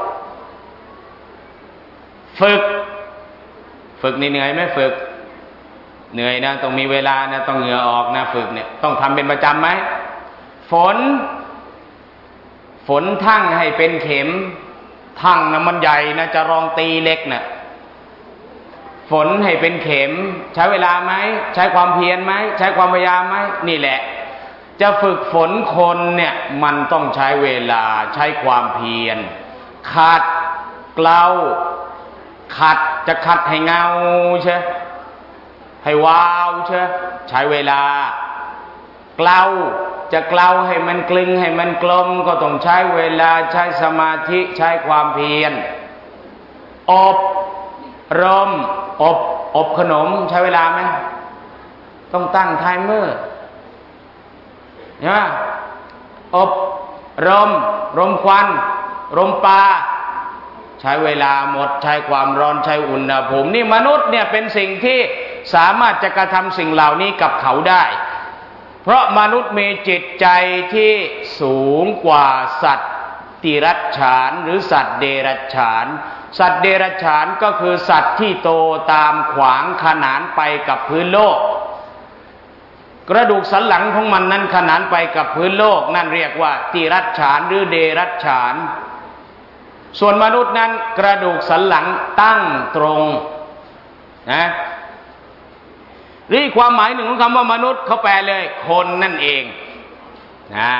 ฝึกฝึกนี่เหนื่อยไหมฝึกเหนื่อยนะต้องมีเวลานะต้องเหงื่อออกนะฝึกเนี่ยต้องทำเป็นประจำไหมฝนฝนทั่งให้เป็นเข็มทั่งนะมันใหญ่นะจะรองตีเล็กนะฝนให้เป็นเข็มใช้เวลาไหมใช้ความเพียรไหมใช้ความพยายามไหมนี่แหละจะฝึกฝนคนเนี่ยมันต้องใช้เวลาใช้ความเพียรขัดเกลาขัดจะขัดให้เงาใช่ให้วาวใช่ใช้เวลาเกลาจะเกลาให้มันกลึงให้มันกลมก็ต้องใช้เวลาใช้สมาธิใช้ความเพียรอบรมอบอบขนมใช้เวลาไหมต้องตั้งไทม์เมอร์นะอบรมรมควันรมปลาใช้เวลาหมดใช้ความร้อนใช้อุณหภูมินี่มนุษย์เนี่ยเป็นสิ่งที่สามารถจะกระทำสิ่งเหล่านี้กับเขาได้เพราะมนุษย์มีจิตใจที่สูงกว่าสัตว์ติรัจฉานหรือสัตว์เดรัจฉานสัตว์เดรัจฉานก็คือสัตว์ที่โตตามขวางขนานไปกับพื้นโลกกระดูกสันหลังของมันนั้นขนานไปกับพื้นโลกนั่นเรียกว่าติรัจฉานหรือเดรัจฉานส่วนมนุษย์นั้นกระดูกสันหลังตั้งตรงนะนี่ความหมายหนึ่งของคำว่ามนุษย์เขาแปลเลยคนนั่นเองนะ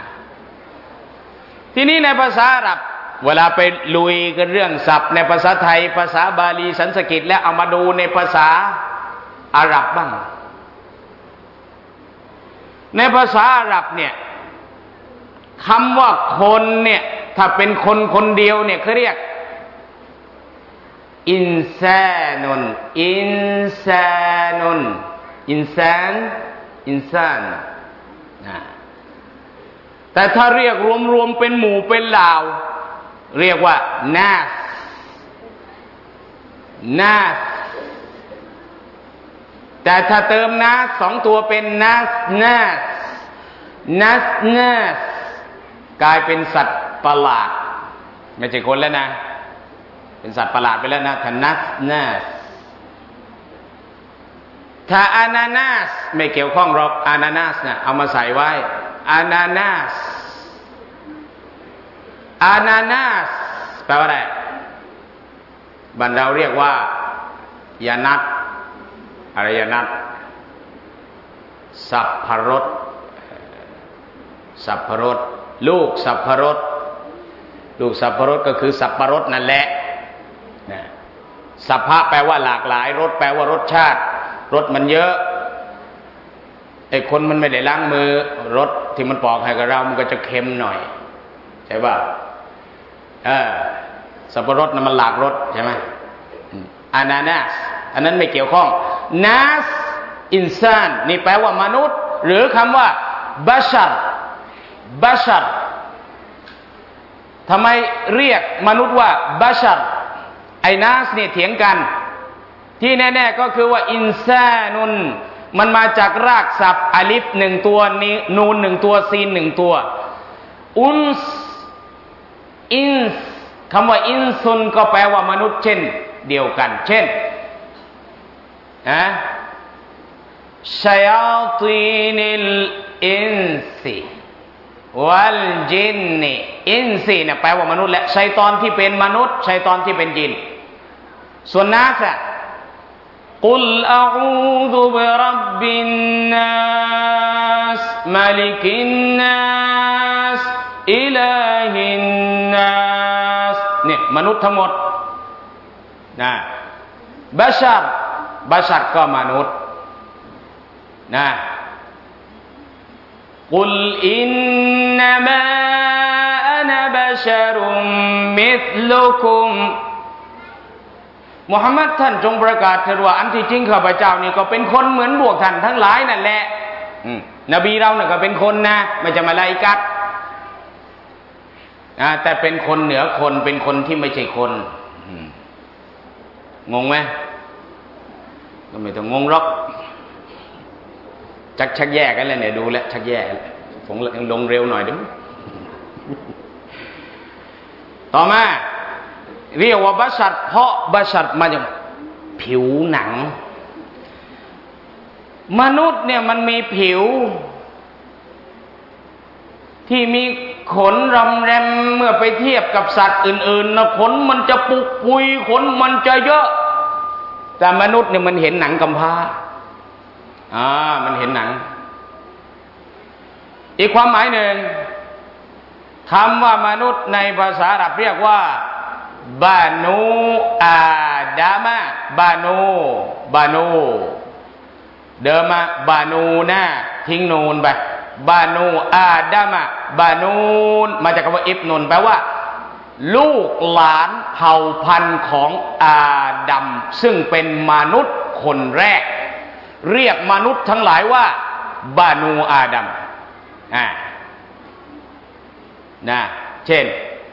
ทีนี้ในภาษาอาหรับเวลาไปลุยกันเรื่องศัพท์ในภาษาไทยภาษาบาลีสันสกฤตแล้วเอามาดูในภาษาอาหรับบ้างในภาษาอาหรับเนี่ยคำว่าคนเนี่ยถ้าเป็นคนคนเดียวเนี่ยเขาเรียกอินซานุนอินซานุนอินซานอินซานนะแต่ถ้าเรียกรวมๆเป็นหมู่เป็นเหล่าเรียกว่านาสนาสแต่ถ้าเติมนาสสองตัวเป็นนาสนาสนาสนาสกลายเป็นสัตว์ประหลาดไม่ใช่คนแล้วนะเป็นสัตว์ประหลาดไปแล้วนะถ้านัสนาสถ้าอานานาสไม่เกี่ยวข้องหรอกอานานาสเนี่ยเอามาใส่ไว้อานานาสอานานาสแปลว่าอะไรบ้านเราเรียกว่ายานัทอะไรยานัทสับพรสสับพรสลูกสับพรสลูกสับพรสก็คือสับปะรดนั่นแหละนะสัพพะแปลว่าหลากหลายรสแปลว่ารสชาติรสมันเยอะไอ้คนมันไม่ได้ล้างมือรสที่มันปอกให้กับเรามันก็จะเค็มหน่อยใช่ป่ะเออสับปะรดนั้นมันหลากรสใช่ไหมอานานาสอันนั้นไม่เกี่ยวข้องนัสอินซานนี่แปลว่ามนุษย์หรือคำว่าบัชรบัชรทำไมเรียกมนุษย์ว่าบัชรไอ้นัสเนี่ยเถียงกันที่แน่ๆก็คือว่าอินซานุนมันมาจากรากศัพท์อาลิฟหนึ่งตัวนี้นูนหนึ่งตัวซีนหนึ่งตัวอุนสอินสคำว่าอินซุนก็แปลว่ามนุษย์เช่นเดียวกันเช่นนะชัยาตีนิลอินซีวัลจินนีอินซีเนี่ยแปลว่ามนุษย์และชัยฏอนที่เป็นมนุษย์ชัยฏอนที่เป็นจินส่วนนาสกุลอะอูซุบิร็อบบินนัสมาลิกินนัสอิลาฮินนัสเนี่ยมนุษย์ทั้งหมดนะบัชรบัชรก็มนุษย์นะกุลอินนัมาอะนะบัชรุมมิธลุคุมมุฮัมมัดท่านจงประกาศเถิดว่าอันที่จริงข้าพเจ้านี่ก็เป็นคนเหมือนพวกท่านทั้งหลายนั่นแหละนบีเราเนี่ยก็เป็นคนนะไม่ใช่มลาอิกะฮ์นะแต่เป็นคนเหนือคนเป็นคนที่ไม่ใช่คนงงไหมก็ไม่ต้องงงหรอกชักชักแยกกันเลยเนี่ยดูแล้วชักแยกผมลงเร็วหน่อยเดี๋ยวต่อมาเรียกว่าบัชัดเพราะบัชัดมาจากผิวหนังมนุษย์เนี่ยมันมีผิวที่มีขนรำแรมเมื่อไปเทียบกับสัตว์อื่นๆนะขนมันจะปุกปุยขนมันจะเยอะแต่มนุษย์เนี่ยมันเห็นหนังกำพร้าอ่ามันเห็นหนังอีกความหมายหนึ่งคำว่ามนุษย์ในภาษาอาหรับเรียกว่าบานูอาดามะบานูบานูเดิมมาบานูนะทิ้งนูนไปบานูอาดามะบานูนมาจากคำว่าอิบนุนแปลว่าลูกหลานเผ่าพันธุ์ของอาดัมซึ่งเป็นมนุษย์คนแรกเรียกมนุษย์ทั้งหลายว่าบานูอาดัมอ่านะเช่น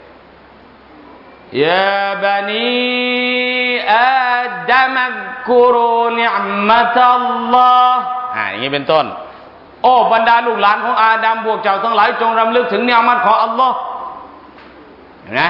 ยาบานีอาดัมกุรูนิอ์มะตัลลอฮ์อ่าอย่างนี้เป็นต้นโอ้บรรดาลูกหลานของอาดัมพวกเจ้าทั้งหลายจงรำลึกถึงนิอ์มัตของอัลลอฮ์เห็นไหม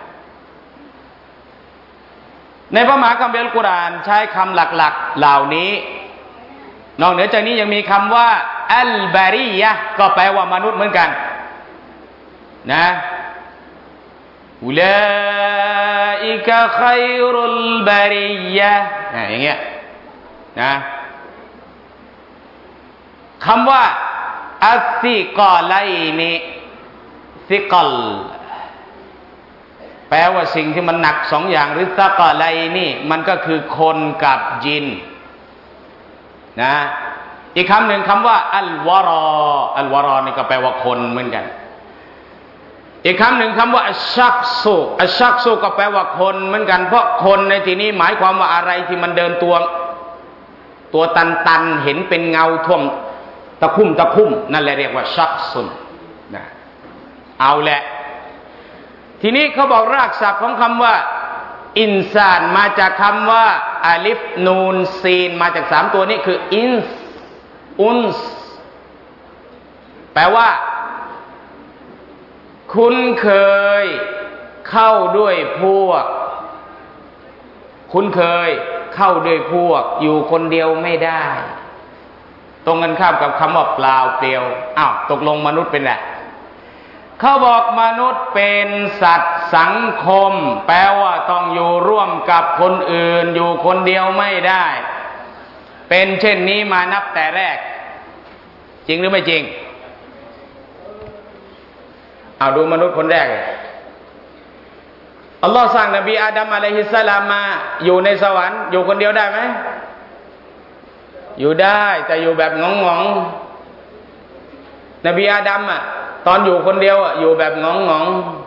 ในพระมหาคัมภีร์อัลกุรอานใช้คำหลักๆเหล่านี้นอกเหนือจากนี้ยังมีคำว่าอัลบารียะห์ก็แปลว่ามนุษย์เหมือนกันนะอุลาอิกะคัยรุลบารียะห์อย่างเงี้ยนะคำว่าอัสซิกอไลนิซิกอลแปลว่าสิ่งที่มันหนักสองอย่างหรือซากอไลนี่มันก็คือคนกับจินนะอีกคำหนึ่งคำว่าอัลวารออัลวารอนี่ก็แปลว่าคนเหมือนกันอีกคำหนึ่งคำว่าอัชชักซุอัชชักซุก็แปลว่าคนเหมือนกันเพราะคนในที่นี้หมายความว่าอะไรที่มันเดินตัวตัวตันตันเห็นเป็นเงาท่วมตะคุ่มตะคุ่มนั่นแหละเรียกว่าชักซุนนะเอาแหละทีนี้เขาบอกรากศัพท์ของคำว่าอินซานมาจากคำว่าอาลิฟนูนซีนมาจากสามตัวนี้คืออินส์อุนส์แปลว่าคุ้นเคยเข้าด้วยพวกคุ้นเคยเข้าด้วยพวกอยู่คนเดียวไม่ได้ตรงกันข้ามกับคำว่าเปล่าเปลี่ยวอ้าวตกลงมนุษย์เป็นอะไรเขาบอกมนุษย์เป็นสัตว์สังคมแปลว่าต้องอยู่ร่วมกับคนอื่นอยู่คนเดียวไม่ได้เป็นเช่นนี้มานับแต่แรกจริงหรือไม่จริงเอาดูมนุษย์คนแรกอัลลอฮ์สร้างนบีอาดัมอะลัยฮิสสลามมาอยู่ในสวรรค์อยู่คนเดียวได้ไหมอยู่ได้แต่อยู่แบบงงๆนบีอาดัมอ่ะตอนอยู่คนเดียวอ่ะอยู่แบบงง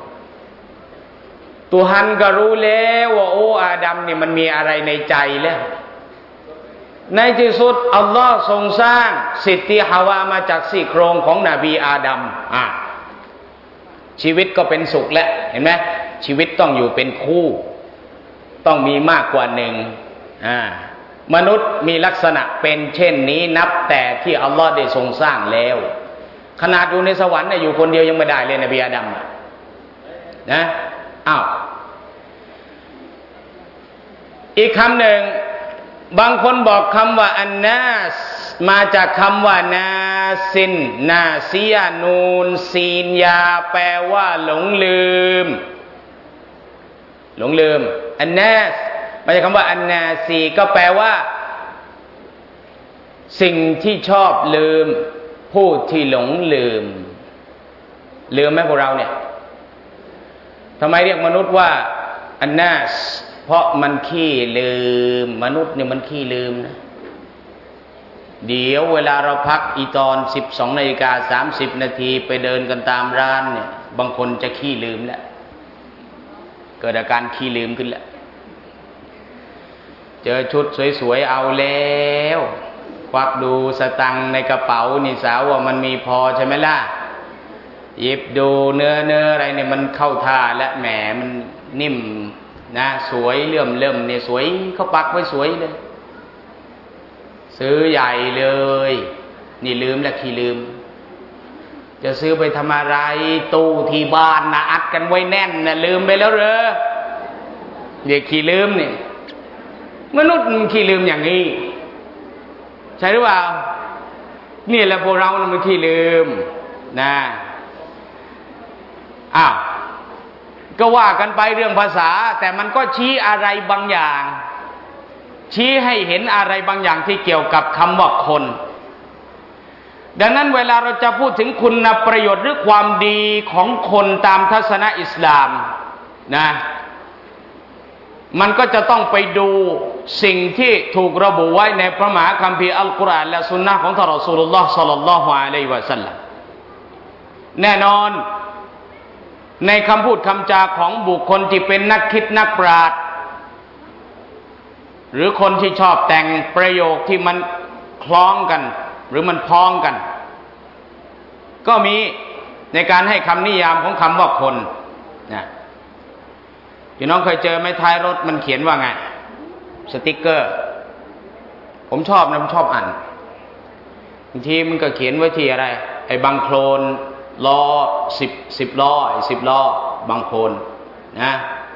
ๆตุฮันก็รู้แล้วว่าโอ้อาดัมนี่มันมีอะไรในใจแล้วในที่สุดอัลลอฮ์ทรงสร้างสิทธิฮาวามาจากซี่โครงของนบีอาดัมอ่ะชีวิตก็เป็นสุขแล้วเห็นไหมชีวิตต้องอยู่เป็นคู่ต้องมีมากกว่าหนึ่งอ่ามนุษย์มีลักษณะเป็นเช่นนี้นับแต่ที่อัลลอฮ์ได้ทรงสร้างแล้วขนาดอยู่ในสวรรค์เนี่ยอยู่คนเดียวยังไม่ได้เลยนบีอาดัมนะอ้าวอีกคำหนึ่งบางคนบอกคำว่าอันนาสมาจากคำว่านาซินนาซียานูนซีนยาแปลว่าหลงลืมหลงลืมอันนาสมาจากคำว่าอันนาซีก็แปลว่าสิ่งที่ชอบลืมผู้ที่หลงลืมลืมไหมพวกเราเนี่ยทำไมเรียกมนุษย์ว่าอันนาสเพราะมันขี้ลืมมนุษย์เนี่ยมันขี้ลืมนะเดี๋ยวเวลาเราพักอีตอนสิบสองนาฬิกาสามสิบนาทีไปเดินกันตามร้านเนี่ยบางคนจะขี้ลืมแล้วเกิดอาการขี้ลืมขึ้นแล้วเจอชุดสวยๆเอาแล้วควักดูสตังค์ในกระเป๋านี่สาวว่ามันมีพอใช่ไหมล่ะหยิบดูเนื้อเนื้ออะไรเนี่ยมันเข้าท่าและแหมมันนิ่มนะสวยเลื่อมเลื่อมเนี่ยสวยเขาปักไว้สวยเลยซื้อใหญ่เลยนี่ลืมและขี้ลืมจะซื้อไปทำอะไรตู้ที่บ้านนะอัดกันไว้แน่นนะลืมไปแล้วเหรอเด็กขี้ลืมนี่มนุษย์มันขี้ลืมอย่างนี้ใช่หรือเปล่านี่แหละพวกเรานะมันขี้ลืมนะอ้าวก็ว่ากันไปเรื่องภาษาแต่มันก็ชี้อะไรบางอย่างชี้ให้เห็นอะไรบางอย่างที่เกี่ยวกับคำว่าคนดังนั้นเวลาเราจะพูดถึงคุณประโยชน์หรือความดีของคนตามทัศนะอิสลามนะมันก็จะต้องไปดูสิ่งที่ถูกระบุไว้ในพระมหาคัมภีร์อัลกุรอานและสุนนะของท่านรอซูลุลลอฮ์ศ็อลลัลลอฮุอะลัยฮิวะซัลลัมแน่นอนในคำพูดคำจาของบุคคลที่เป็นนักคิดนักปราชญ์หรือคนที่ชอบแต่งประโยคที่มันคล้องกันหรือมันพ้องกันก็มีในการให้คำนิยามของคำว่าคนนะพี่น้องเคยเจอไหมท้ายรถมันเขียนว่าไงสติ๊กเกอร์ผมชอบนะผมชอบอ่านบางทีมันก็เขียนไว้ที่อะไรไอ้บางโคลนล้อสิบสิบล้อไอ้สิบล้อบางโคลนนะ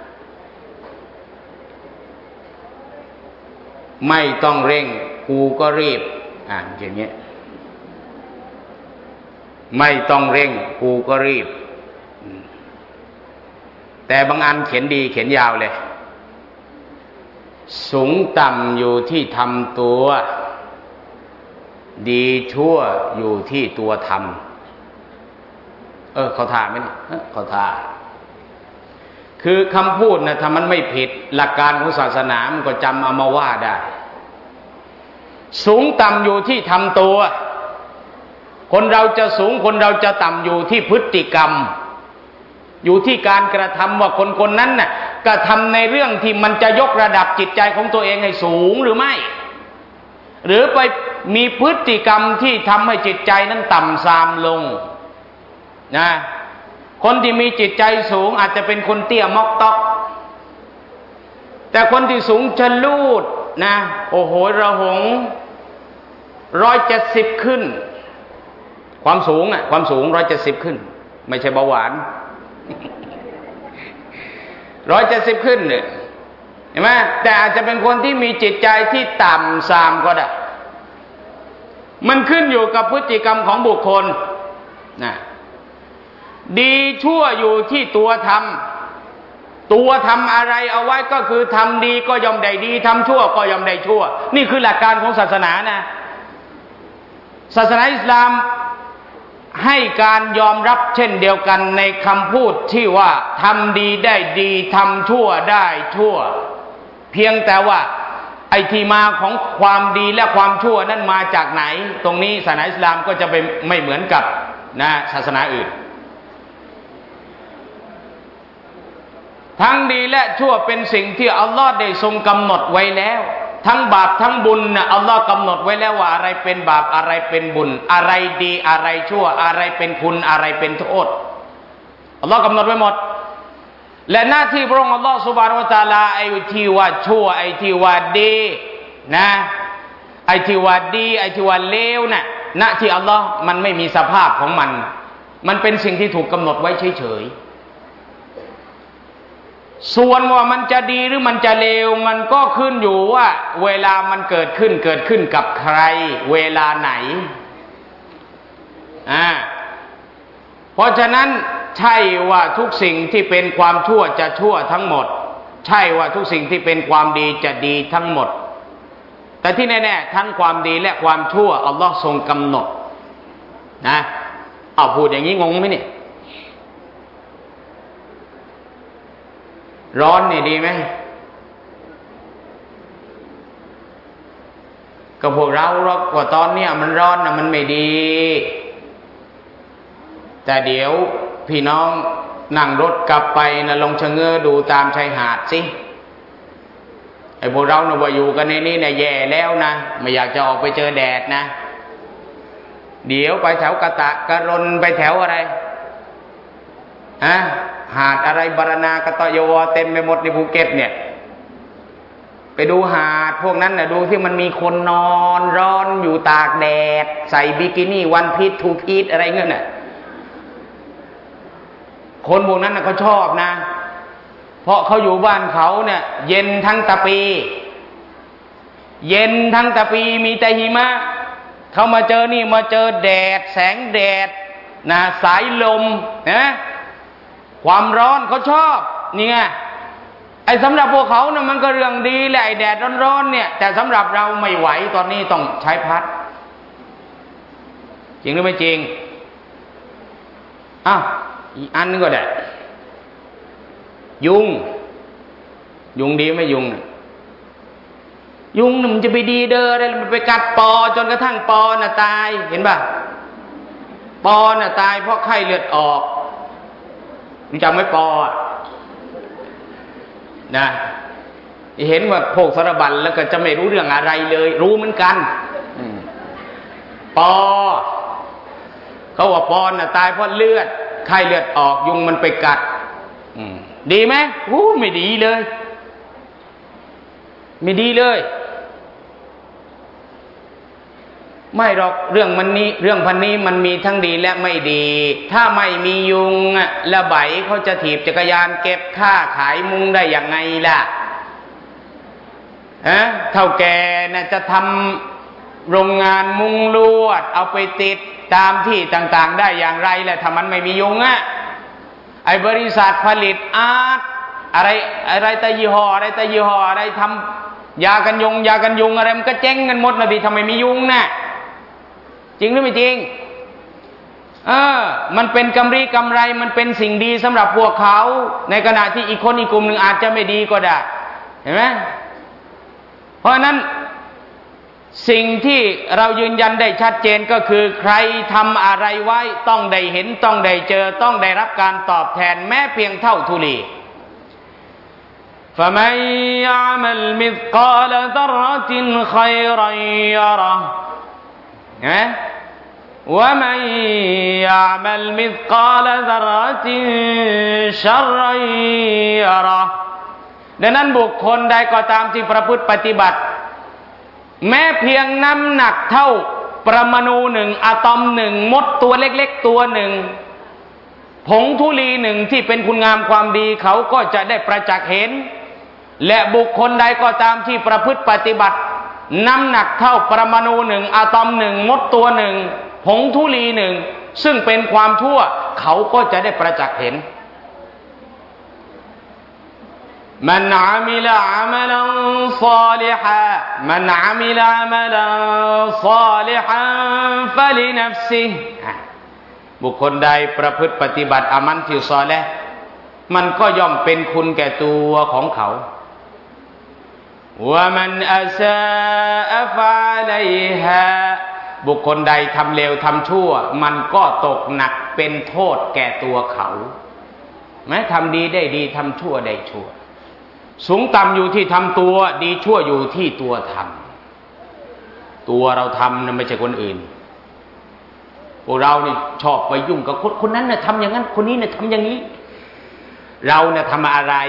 ไม่ต้องเร่งกูก็รีบอ่านอย่างเงี้ยไม่ต้องเร่งกูก็รีบแต่บางอันเขียนดีเขียนยาวเลยสูงต่ำอยู่ที่ทำตัวดีชั่วอยู่ที่ตัวทำเออเขาท่าไหมเนี่ยเขาท่าคือคำพูดนะถ้ามันไม่ผิดหลักการของศาสนามันก็จำเอามาว่าได้สูงต่ำอยู่ที่ทำตัวคนเราจะสูงคนเราจะต่ำอยู่ที่พฤติกรรมอยู่ที่การกระทำว่าคนคนนั้นน่ะกระทำในเรื่องที่มันจะยกระดับจิตใจของตัวเองให้สูงหรือไม่หรือไปมีพฤติกรรมที่ทำให้จิตใจนั้นต่ำทรามลงนะคนที่มีจิตใจสูงอาจจะเป็นคนเตี้ยมอกตอกแต่คนที่สูงชะลูดนะโอ้โหระหงร้อยเจ็ดสิบขึ้นความสูงอ่ะความสูงร้อยเจ็ดสิบขึ้นไม่ใช่เบาหวานร้อยเจ็ดสิบขึ้นเนี่ยเห็นไหมแต่อาจจะเป็นคนที่มีจิตใจที่ต่ำทรามก็ได้มันขึ้นอยู่กับพฤติกรรมของบุคคลนะดีชั่วอยู่ที่ตัวทำตัวทำอะไรเอาไว้ก็คือทำดีก็ย่อมได้ดีทำชั่วก็ย่อมได้ชั่วนี่คือหลักการของศาสนานะศาสนาอิสลามให้การยอมรับเช่นเดียวกันในคำพูดที่ว่าทำดีได้ดีทำชั่วได้ชั่วเพียงแต่ว่าไอ้ที่มาของความดีและความชั่วนั้นมาจากไหนตรงนี้ศาสนาอิสลามก็จะไปไม่เหมือนกับนะศาสนาอื่นทั้งดีและชั่วเป็นสิ่งที่อัลลอฮ์ได้ทรงกำหนดไว้แล้วทั้งบาปทั้งบุญนะอัลลอฮ์กำหนดไว้แล้วว่าอะไรเป็นบาปอะไรเป็นบุญอะไรดีอะไรชั่วอะไรเป็นคุณอะไรเป็นโทษอัลลอฮ์กำหนดไว้หมดและหน้าที่พระองค์อัลลอฮ์ซุบฮานะฮูวะตะอาลาไอ้ที่ว่าชั่วไอ้ที่ว่าดีนะไอ้ที่ว่าดีไอ้ที่ว่าเลวน่ะหน้าที่อัลลอฮ์มันไม่มีสภาพของมันมันเป็นสิ่งที่ถูกกำหนดไว้เฉยๆส่วนว่ามันจะดีหรือมันจะเลวมันก็ขึ้นอยู่ว่าเวลามันเกิดขึ้นเกิดขึ้นกับใครเวลาไหนอ่าเพราะฉะนั้นใช่ว่าทุกสิ่งที่เป็นความชั่วจะชั่วทั้งหมดใช่ว่าทุกสิ่งที่เป็นความดีจะดีทั้งหมดแต่ที่แน่ๆทั้งความดีและความชั่วอัลลอฮ์ทรงกำหนดนะเอาพูดอย่างนี้งงไหมเนี่ยร้อนนี่ดีไหมก็พวกเราเราว่าตอนเนี้ยมันร้อนนะมันไม่ดีแต่เดี๋ยวพี่น้องนั่งรถกลับไปนะลองชะเง้อดูตามชายหาดสิไอ้พวกเราเนี่ยว่าอยู่กันในนี้เนี่ยแย่แล้วนะไม่อยากจะออกไปเจอแดดนะเดี๋ยวไปแถวกะตะกะรนไปแถวอะไรฮะหาดอะไรบารณากะตะยวเต็มไปหมดในภูเก็ตเนี่ยไปดูหาดพวกนั้นน่ะดูที่มันมีคนนอนร้อนอยู่ตากแดดใส่บิกินี่วันพีชทูพีชอะไรเงี้ยน่ะคนพวกนั้นนะเขาชอบนะเพราะเขาอยู่บ้านเขาเนี่ยเย็นทั้งตะปีเย็นทั้งตะปีมีแต่หิมะเขามาเจอนี่มาเจอแดดแสงแดดนะสายลมนะความร้อนเขาชอบนี่ไงไอ้สำหรับพวกเขาเนี่ยมันก็เรื่องดีแหละไอ้แดดร้อนๆเนี่ยแต่สำหรับเราไม่ไหวตอนนี้ต้องใช้พัดจริงหรือไม่จริงอ้าวอีกอันนึงก็ได้ยุงยุงดีไหมยุงยุงมันจะไปดีเด้ออะไรมันไปกัดปอจนกระทั่งปอน่ะตายเห็นป่ะปอน่ะตายเพราะไข้เลือดออกรู้จักไหมปอนะเห็นว่าโพกสารบัญแล้วก็จะไม่รู้เรื่องอะไรเลยรู้เหมือนกันปอเขาว่าปอน่ะตายเพราะเลือดไข้เลือดออกยุงมันไปกัดดีไหมโอ้ไม่ดีเลยไม่ดีเลยไม่หรอกเรื่องมันนี้เรื่องพันนี้มันมีทั้งดีและไม่ดีถ้าไม่มียุงละไบเขาจะถีบจักรยานเก็บค่าขายมุ้งได้อย่างไงล่ะฮะเท่าแก่น่ะจะทำโรงงานมุ้งลวดเอาไปติดตามที่ต่างๆได้อย่างไรแหละถ้ามันไม่มียุงอ่ะไอ้บริษัทผลิตอาร์ตอะไรอะไรแต่ยี่ห้ออะไรแต่ยี่ห้ออะไรทำยากันยุงยากันยุงอะไรมันก็เจ๊งกันหมดนะดิทำไมมียุงน่ะจริงหรือไม่จริงเออมันเป็นกำไรกำไรมันเป็นสิ่งดีสำหรับพวกเขาในขณะที่อีกคนอีกกลุ่มหนึ่งอาจจะไม่ดีก็ได้เห็นไหมเพราะฉะนั้นสิ่งที่เรายืนยันได้ชัดเจนก็คือใครทำอะไรไว้ต้องได้เห็นต้องได้เจอต้องได้รับการตอบแทนแม้เพียงเท่าธุลีفمن يعمل مثقال ذرة خيرا يره ومن يعمل مثقال ذرة شرا يره ดังนั้นบุคคลใดก็ตามที่ประพฤติปฏิบัติแม้เพียงน้ำหนักเท่าปรมาณูหนึ่งอะตอมหนึ่งมดตัวเล็กๆตัวหนึ่งผงธุลีหนึ่งที่เป็นคุณงามความดีเขาก็จะได้ประจักษ์เห็นและบุคคลใดก็ตามที่ประพฤติปฏิบัติน้ำหนักเท่าปรมาณูหนึ่งอะตอมหนึ่งมดตัวหนึ่งผงธุลีหนึ่งซึ่งเป็นความชั่วเขาก็จะได้ประจักษ์เห็นมันอามิลอามัลันศอลิฮะมันอามิลอามัลันศอลิฮะฟะลินัฟซิฮ์บุคคลใดประพฤติปฏิบัติอามันที่ศอลิฮ์มันก็ย่อมเป็นคุณแก่ตัวของเขาว่ามันอาซาอัฟอะลัยฮาบุคคลใดทำเลวทำชั่วมันก็ตกหนักเป็นโทษแก่ตัวเขาแม้ทำดีได้ดีทำชั่วได้ชั่วสูงต่ำอยู่ที่ทำตัวดีชั่วอยู่ที่ตัวทำตัวเราทำนะไม่ใช่คนอื่นพวกเรานี่ชอบไปยุ่งกับคนคนนั้นน่ะทำอย่างนั้นคนนี้น่ะทำอย่างนี้เราเนี่ยทำอะไร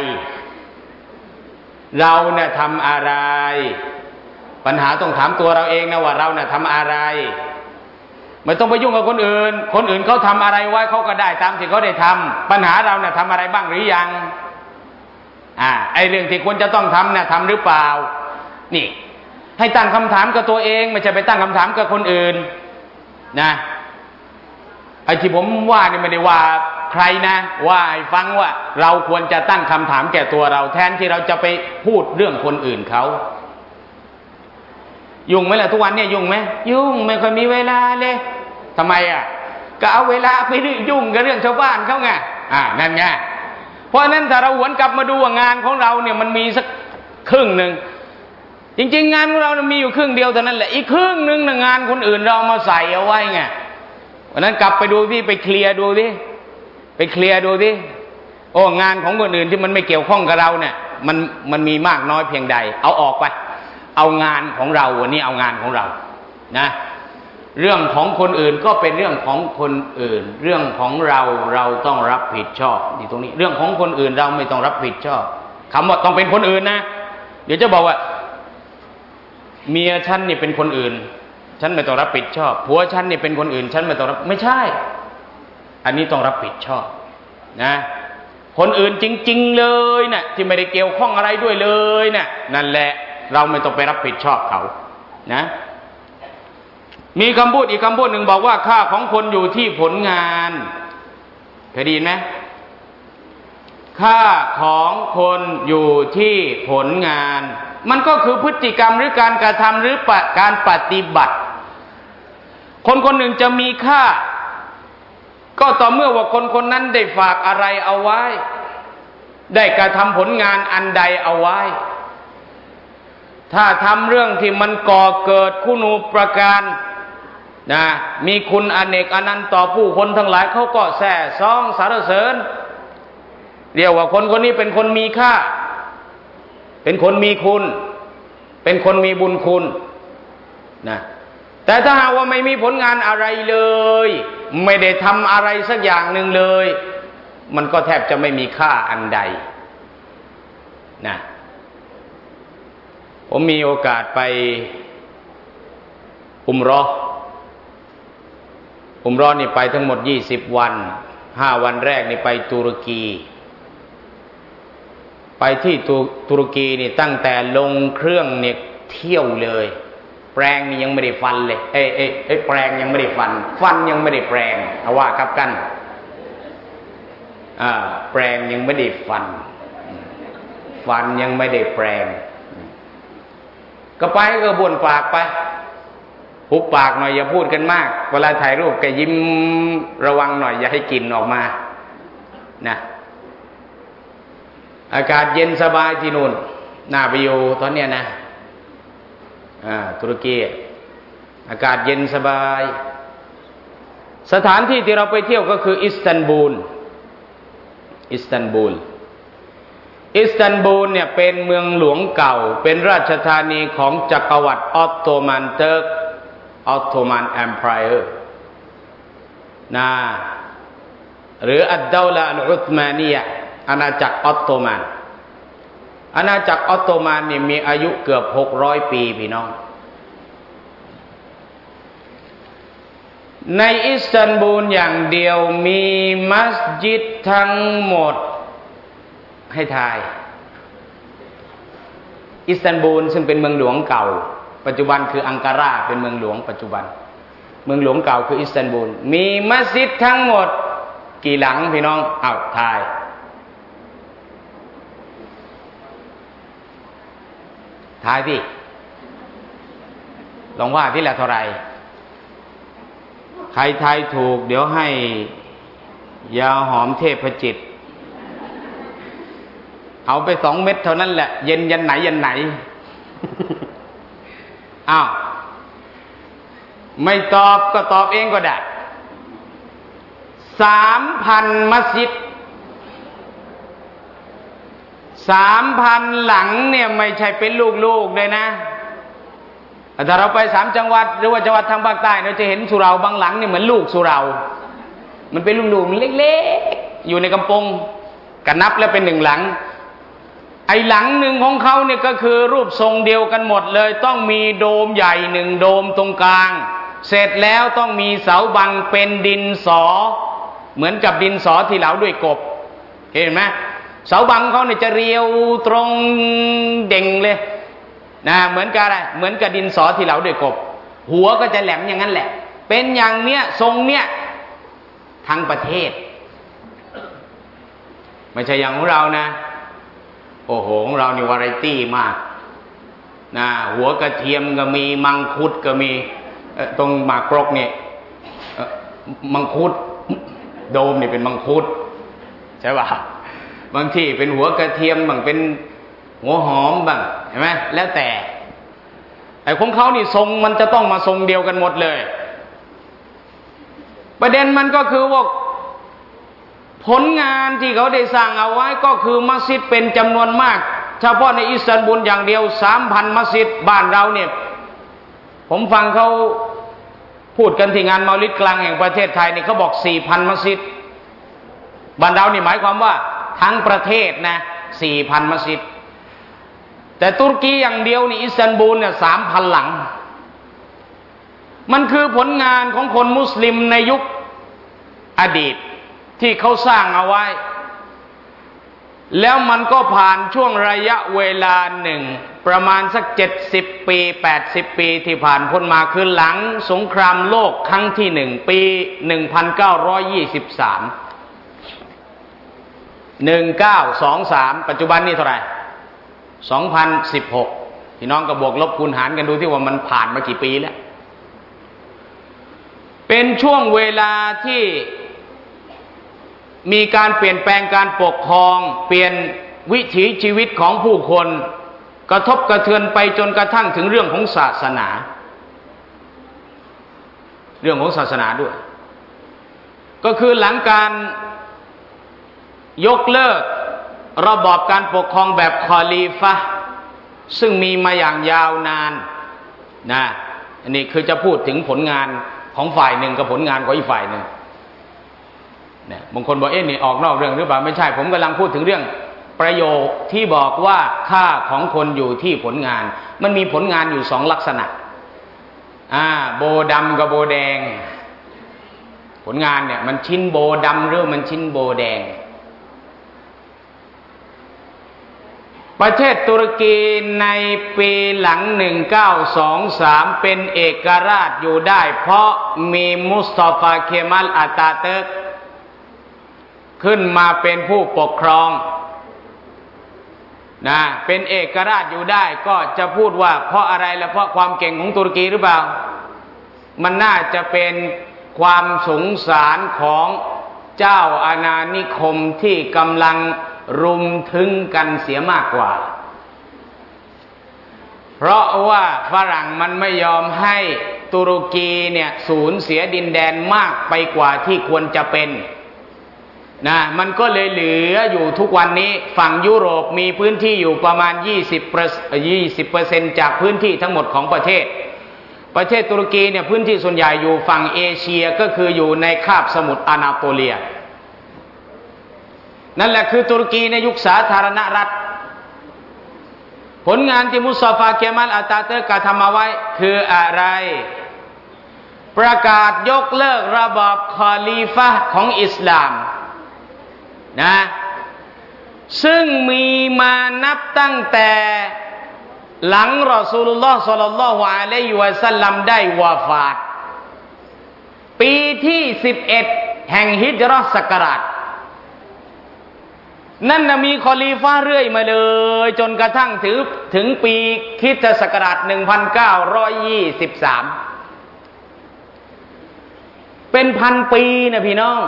เราเนี่ยทำอะไรปัญหาต้องถามตัวเราเองนะว่าเราเนี่ยทำอะไรไม่ต้องไปยุ่งกับคนอื่นคนอื่นเขาทำอะไรไว้เขาก็ได้ตามที่เขาได้ทำปัญหาเราเนี่ยทำอะไรบ้างหรือยังอ่าไอเรื่องที่ควรจะต้องทำเนี่ยทำหรือเปล่านี่ให้ตั้งคำถามกับตัวเองไม่ใช่ไปตั้งคำถามกับคนอื่นนะไอ้ที่ผมว่านี่ไม่ได้ว่าใครนะว่าให้ฟังว่าเราควรจะตั้งคำถามแก่ตัวเราแทนที่เราจะไปพูดเรื่องคนอื่นเขายุ่งไหมล่ะทุกวันเนี่ยยุ่งไหมยุ่งไม่ค่อยมีเวลาเลยทำไมอ่ะก็เอาเวลาไปยุ่งกับเรื่องชาวบ้านเขาไงอ่านั่นไงเพราะนั้นถ้าเราหวนกลับมาดูว่างานของเราเนี่ยมันมีสักครึ่งหนึ่งจริงๆงานของเรามีอยู่ครึ่งเดียวเท่านั้นแหละอีกครึ่งหนึ่งงานคนอื่นเราเอามาใส่เอาไว้ไงวันนั้นกลับไปดูที่ไปเคลียร์ดูดิไปเคลียร์ดูดิโอ้งานของคนอื่นที่มันไม่เกี่ยวข้องกับเราเนี่ยมันมันมีมากน้อยเพียงใดเอาออกไปเอางานของเราวันนี้เอางานของเรานะเรื่องของคนอื่นก็เป็นเรื่องของคนอื่นเรื่องของเราเราต้องรับผิดชอบนี่ตรงนี้เรื่องของคนอื่นเราไม่ต้องรับผิดชอบคำว่าต้องเป็นคนอื่นนะเดี๋ยวจะบอกว่าเมียฉันนี่เป็นคนอื่นฉันไม่ต้องรับผิดชอบผัวฉันนี่เป็นคนอื่นฉันไม่ต้องรับไม่ใช่อันนี้ต้องรับผิดชอบนะคนอื่นจริงๆเลยนะที่ไม่ได้เกี่ยวข้องอะไรด้วยเลยนะนั่นแหละเราไม่ต้องไปรับผิดชอบเขานะมีคำพูดอีกคำพูดหนึ่งบอกว่าค่าของคนอยู่ที่ผลงานเคยได้ยินไหมค่าของคนอยู่ที่ผลงานมันก็คือพฤติกรรมหรือการกระทำหรือการปฏิบัติคนคนหนึ่งจะมีค่าก็ต่อเมื่อว่าคนคนนั้นได้ฝากอะไรเอาไว้ได้กระทำผลงานอันใดเอาไว้ถ้าทำเรื่องที่มันก่อเกิดคุณูปการนะมีคุณอเนกอนันต์ต่อผู้คนทั้งหลายเขาก็แซ่ซ้องสรรเสริญเรียกว่าคนคนนี้เป็นคนมีค่าเป็นคนมีคุณเป็นคนมีบุญคุณนะแต่ถ้าหากว่าไม่มีผลงานอะไรเลยไม่ได้ทำอะไรสักอย่างหนึ่งเลยมันก็แทบจะไม่มีค่าอันใดนะผมมีโอกาสไปอุมเราะห์อุมเราะห์นี่ไปทั้งหมดยี่สิบวันห้าวันแรกนี่ไปตุรกีไปที่ตุรกีนี่ตั้งแต่ลงเครื่องเนี่ยเที่ยวเลยแปรงนี่ยังไม่ได้ฟันเลยเอ้เอ้เอ้แปรงยังไม่ได้ฟันฟันยังไม่ได้แปรงเอาว่าครับกันอ่าแปรงยังไม่ได้ฟันฟันยังไม่ได้แปรงก็ไปก็บ้วนปากไปหุบปากหน่อยอย่าพูดกันมากเวลาถ่ายรูปก็ยิ้มระวังหน่อยอย่าให้กลิ่นออกมานะอากาศเย็นสบายที่นู่นน่าไปอยู่ตอนเนี้ยนะอ่าตุรกีอากาศเย็นสบายสถานที่ที่เราไปเที่ยวก็คืออิสตันบูลอิสตันบูลอิสตันบูลเนี่ยเป็นเมืองหลวงเก่าเป็นราชธานีของจักรวรรดิออตโตมันเติร์กออตโตมันเอ็มไพร์นะหรืออัดดาวละอัลอุธมานียะอาณาจักรออตโตมันอาณาจักรออตโตมันนี่มีอายุเกือบหกร้อยปีพี่น้องในอิสตันบูลอย่างเดียวมีมัสยิดทั้งหมดให้ทายอิสตันบูลซึ่งเป็นเมืองหลวงเก่าปัจจุบันคืออังการาเป็นเมืองหลวงปัจจุบันเมืองหลวงเก่าคืออิสตันบูลมีมัสยิดทั้งหมดกี่หลังพี่น้องอ้าวทายทายพี่ลองว่าที่ละเท่าไหร่ใครทายถูกเดี๋ยวให้ยาหอมเทพจิตเอาไปสองเม็ดเท่านั้นแหละเย็นยันไหนยันไหน อ้าวไม่ตอบก็ตอบเองก็ได้สามพันมัสยิดสามพันหลังเนี่ยไม่ใช่เป็นลูกๆเลยนะถ้าเราไปสามจังหวัดหรือว่าจังหวัดทางภาคใต้เราจะเห็นสุเหร่าบางหลังเนี่ยเหมือนลูกสุเหร่ามันเป็นลูกๆมันเล็กๆอยู่ในกำปงกันนับแล้วเป็นหนึ่งหลังไอ้หลังหนึ่งของเขาเนี่ยก็คือรูปทรงเดียวกันหมดเลยต้องมีโดมใหญ่หนึ่งโดมตรงกลางเสร็จแล้วต้องมีเสาบังเป็นดินสอเหมือนกับดินสอที่เหลาด้วยกบเห็นไหมเสาบังเขาเนี่ยจะเรียวตรงเด่งเลยนะเหมือนกับอะไรเหมือนกับดินสอที่เหลาด้วยกบหัวก็จะแหลมอย่างนั้นแหละเป็นอย่างเนี้ยทรงเนี้ยทั้งประเทศไม่ใช่อย่างของเรานะโอ้โหของเรานี่วาไรตี้มากนะหัวกระเทียมก็มีมังคุดก็มีตรงหมากกรกเนี่ยมังคุดโดมนี่เป็นมังคุดใช่ป่ะบางที่เป็นหัวกระเทียมบางเป็นหัวหอมบ้างเห็นไหมแล้วแต่ไอ้ของเขานี่ทรงมันจะต้องมาทรงเดียวกันหมดเลยประเด็นมันก็คือว่าผลงานที่เขาได้สร้างเอาไว้ก็คือมัสยิดเป็นจำนวนมากเฉพาะในอิสตันบูลอย่างเดียว สามพัน มัสยิดบ้านเราเนี่ยผมฟังเขาพูดกันที่งานเมาลิดกลางแห่งประเทศไทยนี่เขาบอก สี่พัน มัสยิดบ้านเรานี่หมายความว่าทั้งประเทศนะ สี่พัน มัสยิดแต่ตุรกีอย่างเดียวนี่อิสตันบูลเนี่ย สามพัน หลังมันคือผลงานของคนมุสลิมในยุคอดีตที่เขาสร้างเอาไว้แล้วมันก็ผ่านช่วงระยะเวลาหนึ่งประมาณสักเจ็ดสิบปีแปดสิบปีที่ผ่านพ้นมาคือหลังสงครามโลกครั้งที่หนึ่งปีหนึ่งพันเก้าร้อยยี่สิบสามหนึ่งเก้าสองสามปัจจุบันนี้เท่าไหร่สองพันสิบหกพี่น้องก็บวกลบคูณหารกันดูที่ว่ามันผ่านมากี่ปีแล้วเป็นช่วงเวลาที่มีการเปลี่ยนแปลงการปกครองเปลี่ยนวิถีชีวิตของผู้คนกระทบกระเทือนไปจนกระทั่งถึงเรื่องของศาสนาเรื่องของศาสนาด้วยก็คือหลังการยกเลิกระบอบการปกครองแบบคอลีฟะห์ซึ่งมีมาอย่างยาวนานนะอันนี้คือจะพูดถึงผลงานของฝ่ายหนึ่งกับผลงานของอีกฝ่ายหนึ่งเนี่ยบางคนบอกเอ๊ะนี่ออกนอกเรื่องหรือเปล่าไม่ใช่ผมกำลังพูดถึงเรื่องประโยคที่บอกว่าค่าของคนอยู่ที่ผลงานมันมีผลงานอยู่สองลักษณะอ่าโบดำกับโบแดงผลงานเนี่ยมันชิ้นโบดำหรือมันชิ้นโบแดงประเทศตุรกีในปีหลังหนึ่งเก้าสองสามเป็นเอกราชอยู่ได้เพราะมีมุสตาฟาเคมัลอาตาเติร์กขึ้นมาเป็นผู้ปกครองนะเป็นเอกราชอยู่ได้ก็จะพูดว่าเพราะอะไรล่ะเพราะความเก่งของตุรกีหรือเปล่ามันน่าจะเป็นความสงสารของเจ้าอาณานิคมที่กำลังรุมถึงกันเสียมากกว่าเพราะว่าฝรั่งมันไม่ยอมให้ตุรกีเนี่ยสูญเสียดินแดนมากไปกว่าที่ควรจะเป็นนะมันก็เลยเหลืออยู่ทุกวันนี้ฝั่งยุโรปมีพื้นที่อยู่ประมาณ ยี่สิบเปอร์เซ็นต์ จากพื้นที่ทั้งหมดของประเทศประเทศตุรกีเนี่ยพื้นที่ส่วนใหญ่อยู่ฝั่งเอเชียก็คืออยู่ในคาบสมุทรอานาโตเลียนั่นแหละคือตุรกีในยุคสาธารณรัฐผลงานที่มุสตาฟาเคมัลอาตาเติร์กทำเอาไว้คืออะไรประกาศยกเลิกระบอบคอลีฟะห์ของอิสลามนะซึ่งมีมานับตั้งแต่หลังรอซูลุลลอฮ์ศ็อลลัลลอฮุอะลัยฮิวะซัลลัมได้วะฟาตปีที่สิบเอ็ดแห่งฮิจเราะห์ศักราชนั่นนะมีคอลีฟะห์เรื่อยมาเลยจนกระทั่งถึงถึงปีคริสตศักราชหนึ่งพันเก้าร้อยยี่สิบสามเป็นพันปีนะพี่น้อง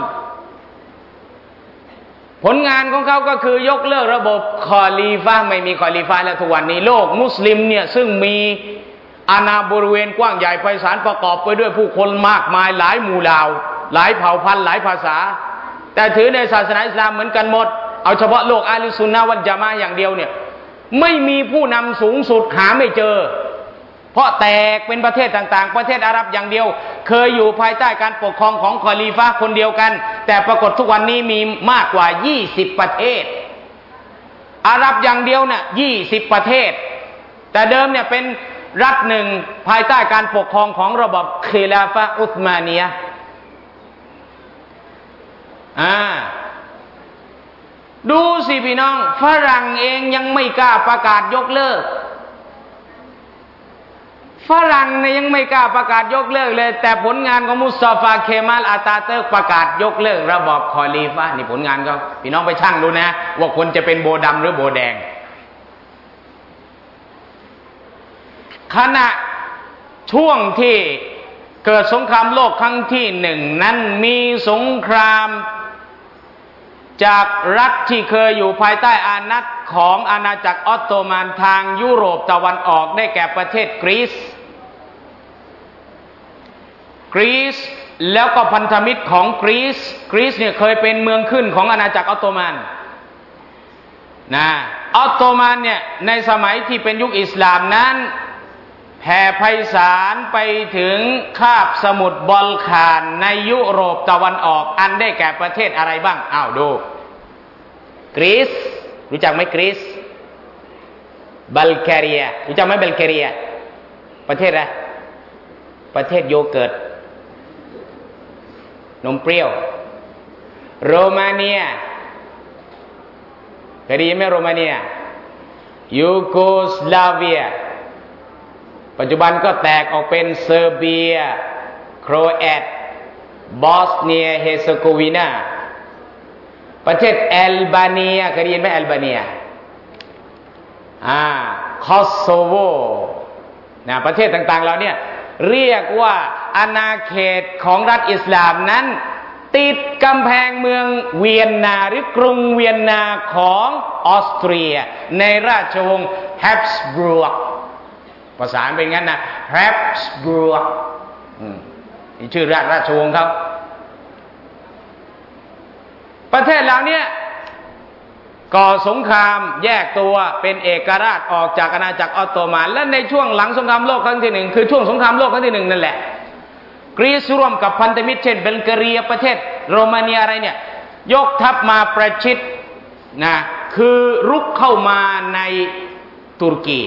ผลงานของเขาก็คือยกเลิกระบบคอลีฟะห์ไม่มีคอลีฟะห์แล้วทุกวันนี้โลกมุสลิมเนี่ยซึ่งมีอาณาบริเวณกว้างใหญ่ไพศาลประกอบไปด้วยผู้คนมากมายหลายหมู่เหล่าหลายเผ่าพันธุ์หลายภาษาแต่ถือในศาสนาอิสลามเหมือนกันหมดเอาเฉพาะโลกอาลิซุนนะฮ์วัลญะมาอะฮ์อย่างเดียวเนี่ยไม่มีผู้นำสูงสุดหาไม่เจอเพราะแตกเป็นประเทศต่างๆประเทศอาหรับอย่างเดียวเคยอยู่ภายใต้การปกครองของคอลีฟะห์คนเดียวกันแต่ปรากฏทุกวันนี้มีมากกว่ายี่สิบประเทศอาหรับอย่างเดียวเนี่ยยี่สิบประเทศแต่เดิมเนี่ยเป็นรัฐหนึ่งภายใต้การปกครองของระบบคิลาฟะห์อุสมานียะห์อ่าดูสิพี่น้องฝรั่งเองยังไม่กล้าประกาศยกเลิกฝรั่งเนี่ยยังไม่กล้าประกาศยกเลิกเลยแต่ผลงานของมุสตาฟาเคมัลอาตาเติร์กประกาศยกเลิกระบอบคอลีฟะห์นี่ผลงานเขาพี่น้องไปชั่งดูนะว่าคนจะเป็นโบดำหรือโบแดงขณะช่วงที่เกิดสงครามโลกครั้งที่หนึ่งนั้นมีสงครามจากรัฐที่เคยอยู่ภายใต้อานัตของอาณาจักรออตโตมันทางยุโรปตะวันออกได้แก่ประเทศกรีซกรีซแล้วก็พันธมิตรของกรีซกรีซเนี่ยเคยเป็นเมืองขึ้นของอาณาจักรออตโตมันนะออตโตมันเนี่ยในสมัยที่เป็นยุคอิสลามนั้นแผ่ไพศาลไปถึงคาบสมุทรบอลข่านในยุโรปตะวันออกอันได้แก่ประเทศอะไรบ้างอ้าวดูกรีซรู้จักไหมกรีซบัลแกเรียรู้จักไหมบัลแกเรียประเทศอะไรประเทศโยเกิร์ตนมเปรี้ยวโรมาเนียเคยได้ยินไหมโรมาเนียยูโกสลาเวียปัจจุบันก็แตกออกเป็นเซอร์เบียโครเอตบอสเนียเฮเซโกวีนาประเทศแอลบาเนียเคยได้ยินไหมแอลบาเนียอ่าคอสโซโวนะประเทศต่างๆเราเนี่ยเรียกว่าอาณาเขตของรัฐอิสลามนั้นติดกำแพงเมืองเวียนนาหรือกรุงเวียนนาของออสเตรียในราชวงศ์แฮปส์บรูกภาษาเป็นงั้นนะแฮปส์บรูกนี่ชื่อราชราชวงศ์เขาประเทศเหล่านี้ก่อสงครามแยกตัวเป็นเอกราชออกจากอาณาจักรออตโตมันและในช่วงหลังสงครามโลกครั้งที่หนึ่งคือช่วงสงครามโลกครั้งที่หนึ่งนั่นแหละกรีซร่วมกับพันธมิตรเช่นบัลแกเรียประเทศโรมาเนียอะไรเนี่ยยกทัพมาประชิดนะคือรุกเข้ามาในตุรกี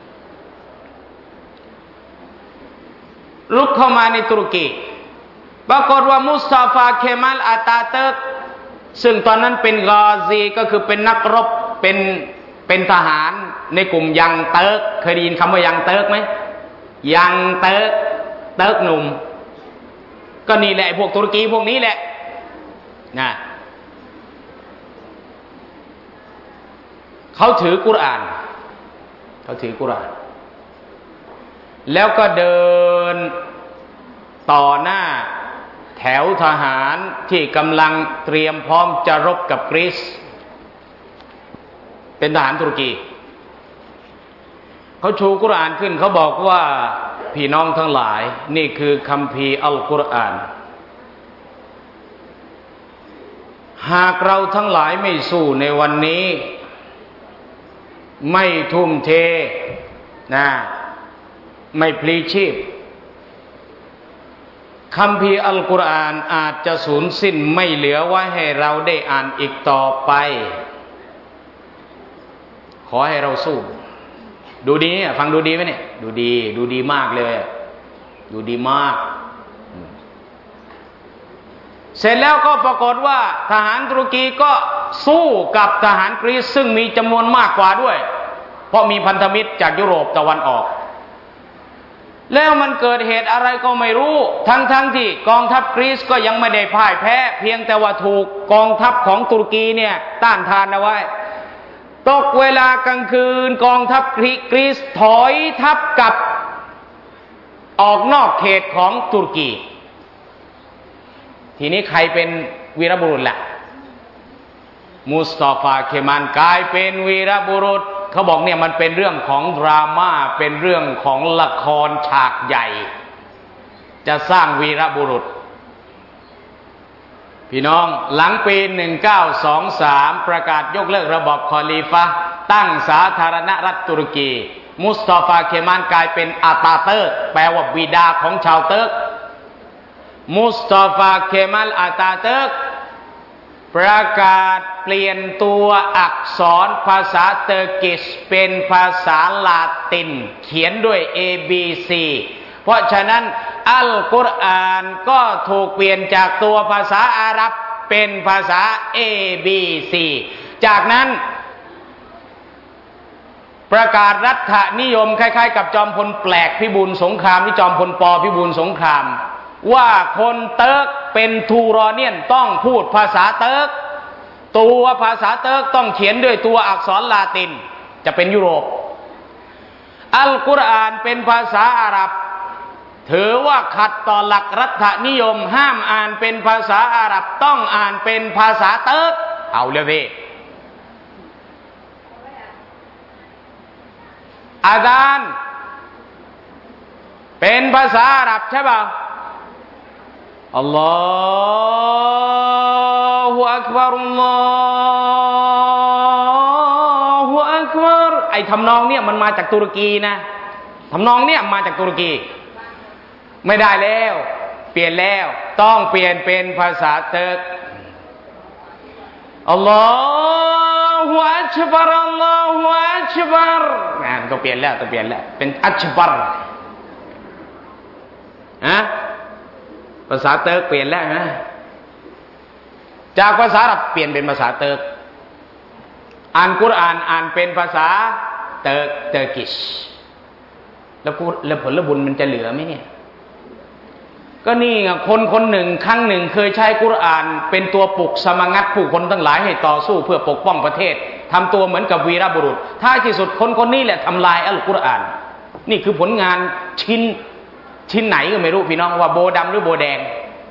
รุกเข้ามาในตุรกีปรากฏว่ามุสตาฟาเคมัลอาตาเติร์กซึ่งตอนนั้นเป็นกอซีก็คือเป็นนักรบเป็นเป็นทหารในกลุ่มยังเติร์กเคยได้ยินคำว่ายังเติร์กไหมยังเติร์กเติร์กหนุ่มก็นี่แหละพวกตุรกีพวกนี้แหละนะเขาถือกุรอานเขาถือกุรอานแล้วก็เดินต่อหน้าแถวทหารที่กำลังเตรียมพร้อมจะรบกับกรีซเป็นทหารตุรกีเขาชูกุรอานขึ้นเขาบอกว่าพี่น้องทั้งหลายนี่คือคัมภีร์อัลกุรอานหากเราทั้งหลายไม่สู้ในวันนี้ไม่ทุ่มเทนะไม่พลีชีพคัมภีร์อัลกุรอานอาจจะสูญสิ้นไม่เหลือไว้ให้เราได้อ่านอีกต่อไปขอให้เราสู้ดูดีฟังดูดีไหมเนี่ยดูดีดูดีมากเลยดูดีมากเสร็จแล้วก็ปรากฏว่าทหารตุรกีก็สู้กับทหารกรีซซึ่งมีจำนวนมากกว่าด้วยเพราะมีพันธมิตรจากยุโรปตะวันออกแล้วมันเกิดเหตุอะไรก็ไม่รู้ทั้งๆ ท, ที่กองทัพกรีซก็ยังไม่ได้พ่ายแพ้เพียงแต่ว่าถูกกองทัพของตุรกีเนี่ยต้านทานเอาไว้ตกเวลากลางคืนกองทัพกรีซถอยทัพกลับออกนอกเขตของตุรกีทีนี้ใครเป็นวีรบุรุษล่ะมุสตาฟาเคมัลกลายเป็นวีรบุรุษเขาบอกเนี่ยมันเป็นเรื่องของดราม่าเป็นเรื่องของละครฉากใหญ่จะสร้างวีรบุรุษพี่น้องหลังปีหนึ่งพันเก้าร้อยยี่สิบสามประกาศยกเลิกระบอบคอลีฟะห์ตั้งสาธารณรัฐตุรกีมุสตาฟาเคมัลกลายเป็นอาตาเติร์กแปลว่าบิดาของชาวเติร์กมุสตาฟาเคมัลอาตาเติร์กประกาศเปลี่ยนตัวอักษรภาษาเตอร์กิชเป็นภาษาลาตินเขียนด้วย เอ บี ซี เพราะฉะนั้นอัลกุรอานก็ถูกเปลี่ยนจากตัวภาษาอาหรับเป็นภาษา เอ บี ซี จากนั้นประกาศรัฐนิยมคล้ายๆกับจอมพลแปลกพิบูลสงครามที่จอมพลปพิบูลสงครามว่าคนเติร์กเป็นทูรอเนียนต้องพูดภาษาเติร์กตัวภาษาเติร์กต้องเขียนด้วยตัวอักษรลาตินจะเป็นยุโรปอัลกุรอานเป็นภาษาอาหรับถือว่าขัดต่อหลักรัฐนิยมห้ามอ่านเป็นภาษาอาหรับต้องอ่านเป็นภาษาเติร์กเอาเลยพี่อาซานเป็นภาษาอาหรับใช่ป่ะอัลลอฮฺอักบัรอัลลอฮฺอักบัรไอ้ทำนองเนี่ยมันมาจากตุรกีนะทำนองเนี่ยมาจากตุรกีไม่ได้แล้วเปลี่ยนแล้วต้องเปลี่ยนเป็นภาษาเติร์กอัลลอฮฺอักบัรอัลลอฮฺอักบัรนะต้องเปลี่ยนแล้วต้องเปลี่ยนแล้วเป็นอักบัรฮะภาษาเติร์กเปลี่ยนแล้วนะจากภาษาอาหรับเปลี่ยนเป็นภาษาเติร์กอ่านกุรอานอ่านเป็นภาษาเติร์กเตอร์กิชแล้วแล้วผลบุญมันจะเหลือไหมเนี่ยก็นี่ไงคนคนหนึ่งครั้งหนึ่งเคยใช้กุรอานเป็นตัวปลุกสมังัดผู้คนทั้งหลายให้ต่อสู้เพื่อปกป้องประเทศทำตัวเหมือนกับวีรบุรุษท้ายที่สุดคนคนนี้แหละทำลายอัลกุรอานนี่คือผลงานชิ้นชิ้นไหนก็ไม่รู้พี่น้องว่าโบดำหรือโบแดง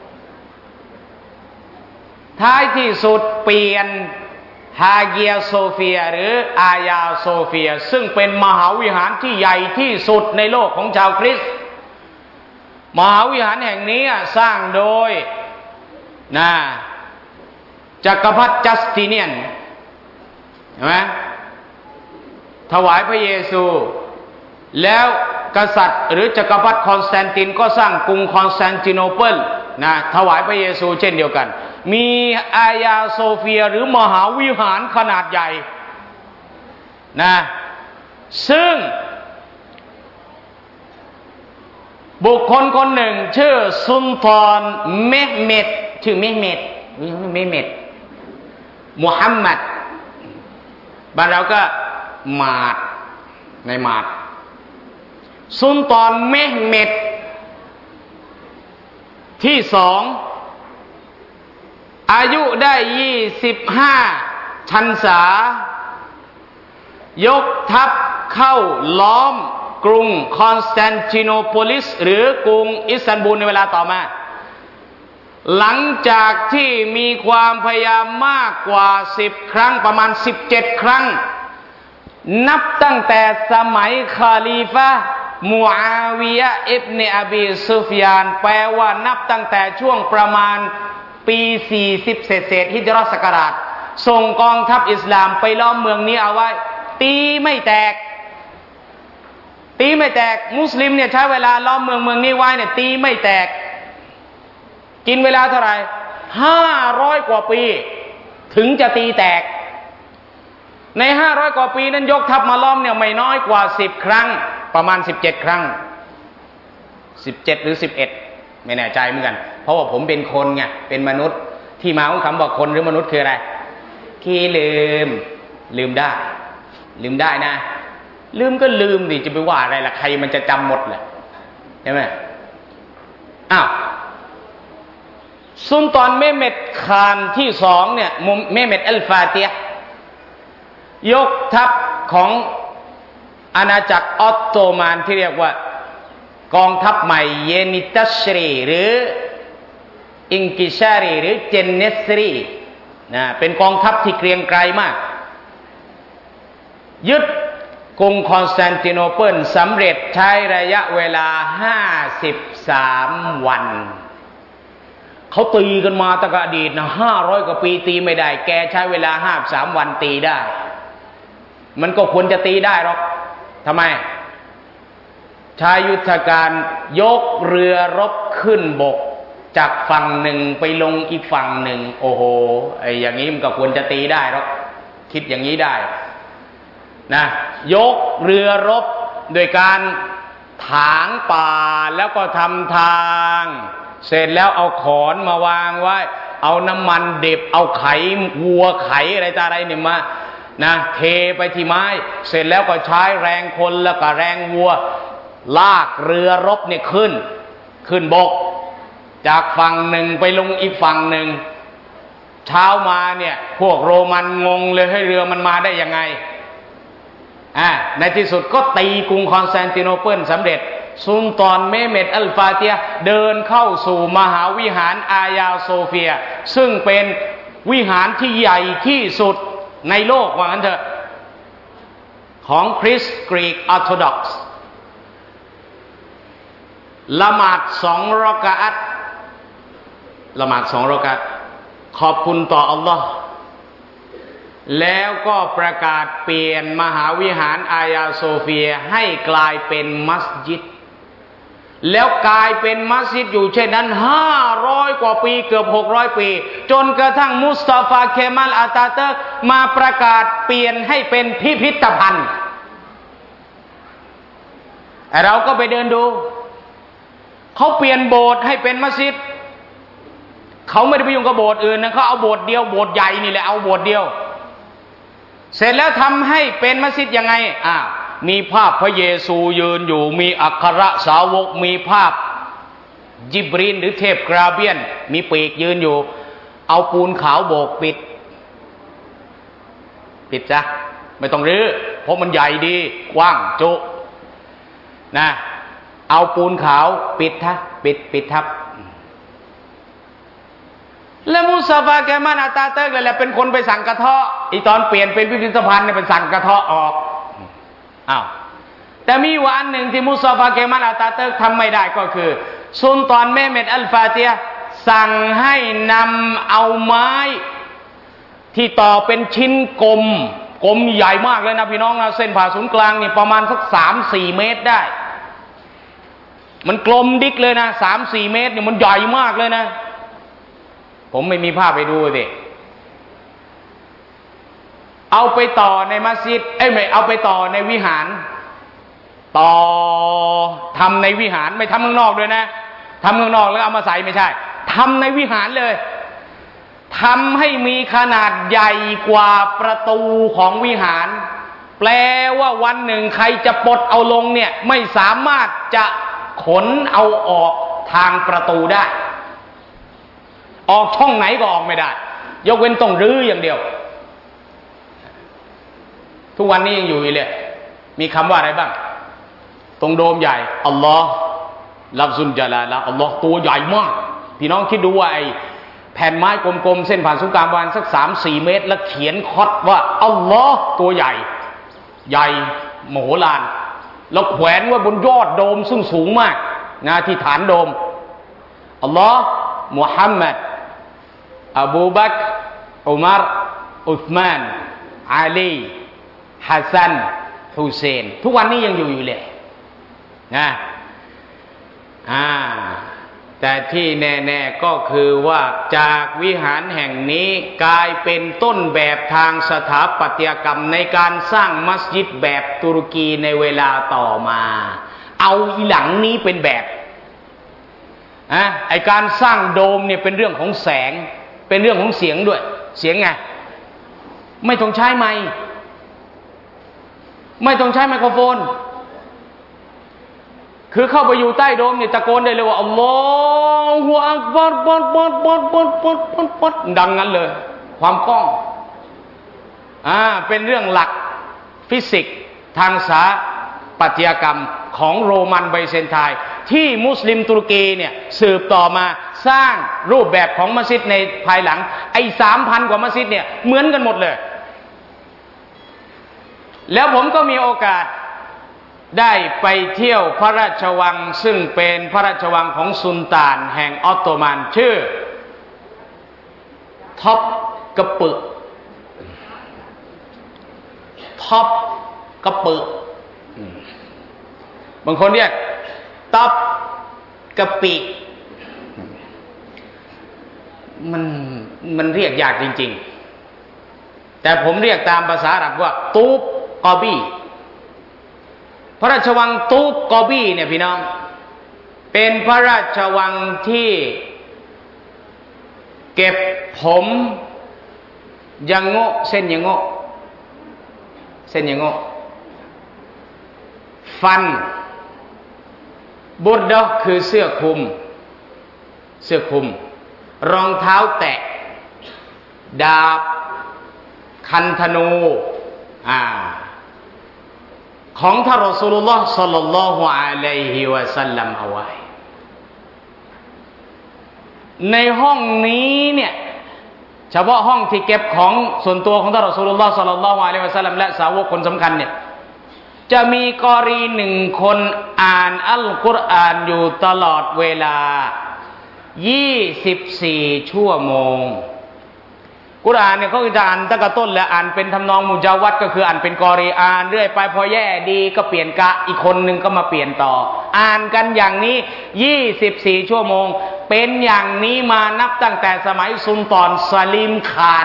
ท้ายที่สุดเปลี่ยนฮาเกียโซเฟียหรืออายาโซเฟียซึ่งเป็นมหาวิหารที่ใหญ่ที่สุดในโลกของชาวคริสต์มหาวิหารแห่งนี้สร้างโดยนะจักรพรรดิจัสติเนียนเห็นไหมถวายพระเยซูแล้วกษัตริย์หรือจักรพรรดิคอนสแตนตินก็สร้างกรุงคอนสแตนติโนเปิลนะถวายพระเยซูเช่นเดียวกันมีอายาโซเฟียหรือมหาวิหารขนาดใหญ่นะซึ่งบุคคลคนหนึ่งชื่อซุลตานเมห์เมดชื่อเมห์เมดเมห์เมดมุฮัมมัดบ้านเราก็มาดในมาดซุลตานเมห์เมดที่สองอายุได้ยี่สิบห้าพรรษายกทัพเข้าล้อมกรุงคอนสแตนติโนโพลิสหรือกรุงอิสตันบูลในเวลาต่อมาหลังจากที่มีความพยายามมากกว่าสิบครั้งประมาณสิบเจ็ดครั้งนับตั้งแต่สมัยคาลีฟะห์มูอาวิยะห์อิบนุอบีซุฟยานแปลว่านับตั้งแต่ช่วงประมาณปีสี่สิบเศษเศษฮิจเราะห์ศักราชส่งกองทัพอิสลามไปล้อมเมืองนี้เอาไว้ตีไม่แตกตีไม่แตกมุสลิมเนี่ยใช้เวลาล้อมเมืองเมืองนี้ไว้เนี่ยตีไม่แตกกินเวลาเท่าไหร่ห้าร้อยกว่าปีถึงจะตีแตกในห้าร้อยกว่าปีนั้นยกทัพมาล้อมเนี่ยไม่น้อยกว่าสิบครั้งประมาณสิบเจ็ดครั้งสิบเจ็ดหรือสิบเอ็ดไม่แน่ใจเหมือนกันเพราะว่าผมเป็นคนไงเป็นมนุษย์ที่มาของคำว่าคนหรือมนุษย์คืออะไรขี้ลืมลืมได้ลืมได้นะลืมก็ลืมดิจะไปว่าอะไรล่ะใครมันจะจำหมดแหละใช่ไหมอ้าวซุลตานเมห์เมดคานที่สองเนี่ยเมห์เมดอัลฟาติฮ์ยกทัพของอาณาจักรออตโตมันที่เรียกว่ากองทัพใหม่เยนิตัชรีหรืออิงกิชารีหรือเจนเนสรีนะเป็นกองทัพที่เกรียงไกรมากยึดกรุงคอนสแตนติโนเปิลสำเร็จใช้ระยะเวลาห้าสิบสามวันเขาตีกันมาตั้งแต่อดีตนะห้าร้อยกว่าปีตีไม่ได้แกใช้เวลาห้าสิบสามวันตีได้มันก็ควรจะตีได้หรอกทำไมใช้ยุทธการยกเรือรบขึ้นบกจากฝั่งหนึ่งไปลงอีกฝั่งหนึ่งโอ้โหไอ้อย่างนี้มันก็ควรจะตีได้หรอกคิดอย่างนี้ได้นะยกเรือรบโดยการถางป่าแล้วก็ทำทางเสร็จแล้วเอาขอนมาวางไว้เอาน้ำมันเด็บเอาไขวัวไขอะไรต่ออะไรเนี่ยมานะเทไปที่ไม้เสร็จแล้วก็ใช้แรงคนแล้วก็แรงวัวลากเรือรบเนี่ยขึ้นขึ้นบกจากฝั่งหนึ่งไปลงอีกฝั่งหนึ่งเช้ามาเนี่ยพวกโรมันงงเลยให้เรือมันมาได้ยังไงอ่าในที่สุดก็ตีกรุงคอนสแตนติโนเปิลสำเร็จซุลตานเมห์เมดอัลฟาติฮ์เดินเข้าสู่มหาวิหารอายาโซเฟียซึ่งเป็นวิหารที่ใหญ่ที่สุดในโลกว่างั้นเถอะของคริสต์กรีกออร์โธดอกซ์ละหมาดสองรอกะอัตละหมาดสองรอกะอัตขอบคุณต่ออัลลอฮ์แล้วก็ประกาศเปลี่ยนมหาวิหารอายาโซเฟียให้กลายเป็นมัสยิดแล้วกลายเป็นมัสยิดอยู่เช่นนั้นห้าร้อยกว่าปีเกือบหกร้อยปีจนกระทั่งมุสตาฟาเคมัลอาตาเตอร์มาประกาศเปลี่ยนให้เป็นพิพิธภัณฑ์เราก็ไปเดินดูเขาเปลี่ยนโบสถ์ให้เป็นมัสยิดเขาไม่ได้ไปยุ่งกับโบสถ์อื่นนะเขาเอาโบสถ์เดียวโบสถ์ใหญ่นี่แหละเอาโบสถ์เดียวเสร็จแล้วทำให้เป็นมัสยิดยังไงอ้าวมีภาพพระเยซูยืนอยู่มีอัครสาวกมีภาพจิบรีลหรือเทพกราเบียนมีปีกยืนอยู่เอาปูนขาวโบกปิดปิดจ้ะไม่ต้องรื้อเพราะมันใหญ่ดีกว้างจุนะเอาปูนขาวปิดทับปิดปิดทับแล้วมุสตาฟา แกมาล อาตาเติร์กเลยแหละเป็นคนไปสั่งกระเทาะอีตอนเปลี่ยนเป็นพิพิธภัณฑ์เนี่ยเป็นสั่งกระเทาะออกอ้าวแต่มีวันหนึ่งที่มุสตาฟา แกมาล อาตาเติร์กทำไม่ได้ก็คือซุลตานเมเมดอัลฟาติฮ์สั่งให้นำเอาไม้ที่ต่อเป็นชิ้นกลมกลมใหญ่มากเลยนะพี่น้องนะเส้นผ่าศูนย์กลางนี่ประมาณสักสามสี่เมตรได้มันกลมดิกเลยนะสามสี่เมตรเนี่ยมันใหญ่มากเลยนะผมไม่มีภาพไปดูสิเอาไปต่อในมัสยิดเอ้ยไม่เอาไปต่อในวิหารต่อทำในวิหารไม่ทำข้างนอกด้วยนะทำข้างนอกแล้วเอามาใส่ไม่ใช่ทำในวิหารเลยทำให้มีขนาดใหญ่กว่าประตูของวิหารแปลว่าวันหนึ่งใครจะปลดเอาลงเนี่ยไม่สามารถจะขนเอาออกทางประตูได้ออกช่องไหนก็ออกไม่ได้ยกเว้นต้องรื้ออย่างเดียวทุกวันนี้ยังอยู่เลยมีคำว่าอะไรบ้างตรงโดมใหญ่อัลลอฮ์ลัฟซุลจาลาละอัลลอฮ์ตัวใหญ่มากพี่น้องคิดดูว่าไอ้แผ่นไม้กลมๆเส้นผ่านศูนย์กลางประมาณสักสามสี่เมตรแล้วเขียนคอดว่าอัลลอฮ์ตัวใหญ่ใหญ่โมโหลานแล้วแขวนไว้บนยอดโดมซึ่งสูงมากนะที่ฐานโดมอัลลอฮ์มุฮัมมัดอบูบักรอุมัรอุสมานอาลีฮัสซันฮุเซนทุกวันนี้ยังอยู่อยู่เลยนะอ่าแต่ที่แน่ๆก็คือว่าจากวิหารแห่งนี้กลายเป็นต้นแบบทางสถาปัตยกรรมในการสร้างมัสยิดแบบตุรกีในเวลาต่อมาเอาอีหลังนี้เป็นแบบอ่ะไอการสร้างโดมเนี่ยเป็นเรื่องของแสงเป็นเรื่องของเสียงด้วยเสียงไงไม่ต้องใช้ไมค์ไม่ต้องใช้ไมโครโฟนคือเข้าไปอยู่ใต้โดมเนี่ยตะโกนได้เลยว่าอัลลอฮฺอักบัรบัรบัรบัรบัรบัรบัรบัรดังนั้นเลยความกล้องอ่าเป็นเรื่องหลักฟิสิกส์ทางสถาปัตยกรรมของโรมันไบเซนไทน์ที่มุสลิมตุรกีเนี่ยสืบต่อมาสร้างรูปแบบของมัสยิดในภายหลังไอ้สามพันกว่ามัสยิดเนี่ยเหมือนกันหมดเลยแล้วผมก็มีโอกาสได้ไปเที่ยวพระราชวังซึ่งเป็นพระราชวังของสุลต่านแห่งออตโตมันชื่อท็อปกะปึท็อปกะปึบางคนเรียกท็อปกะปิมันมันเรียกยากจริงๆแต่ผมเรียกตามภาษาอาหรับว่าตูบกอบีพระราชวังตูบกอบีเนี่ยพี่น้องเป็นพระราชวังที่เก็บผมยังโง่เส้นยังโง่เส้นยังโง่ฟันบุรดะคือเสื้อคลุมเสื้อคลุมรองเท้าแตะดาบคันธนูอ่าของท่านรอซูลุลลอฮ์ศ็อลลัลลอฮุอะลัยฮิวะซัลลัมเอาไว้ในห้องนี้เนี่ยเฉพาะห้องที่เก็บของส่วนตัวของท่านรอซูลุลลอฮ์ศ็อลลัลลอฮุอะลัยฮิวะซัลลัมและสาวกคนสำคัญเนี่ยจะมีกอรีหนึ่งคนอ่านอัลกุรอานอยู่ตลอดเวลายี่สิบสี่ชั่วโมงกุรอานเนี่ยเขาจะอ่านตั้งแต่ต้นแล้วอ่านเป็นทำนองมุจาวัดก็คืออ่านเป็นกอรีอ่านเรื่อยไปพอแย่ดีก็เปลี่ยนกะอีกคนนึงก็มาเปลี่ยนต่ออ่านกันอย่างนี้ยี่สิบสี่ชั่วโมงเป็นอย่างนี้มานับตั้งแต่สมัยสุลต่านซาลิมคาน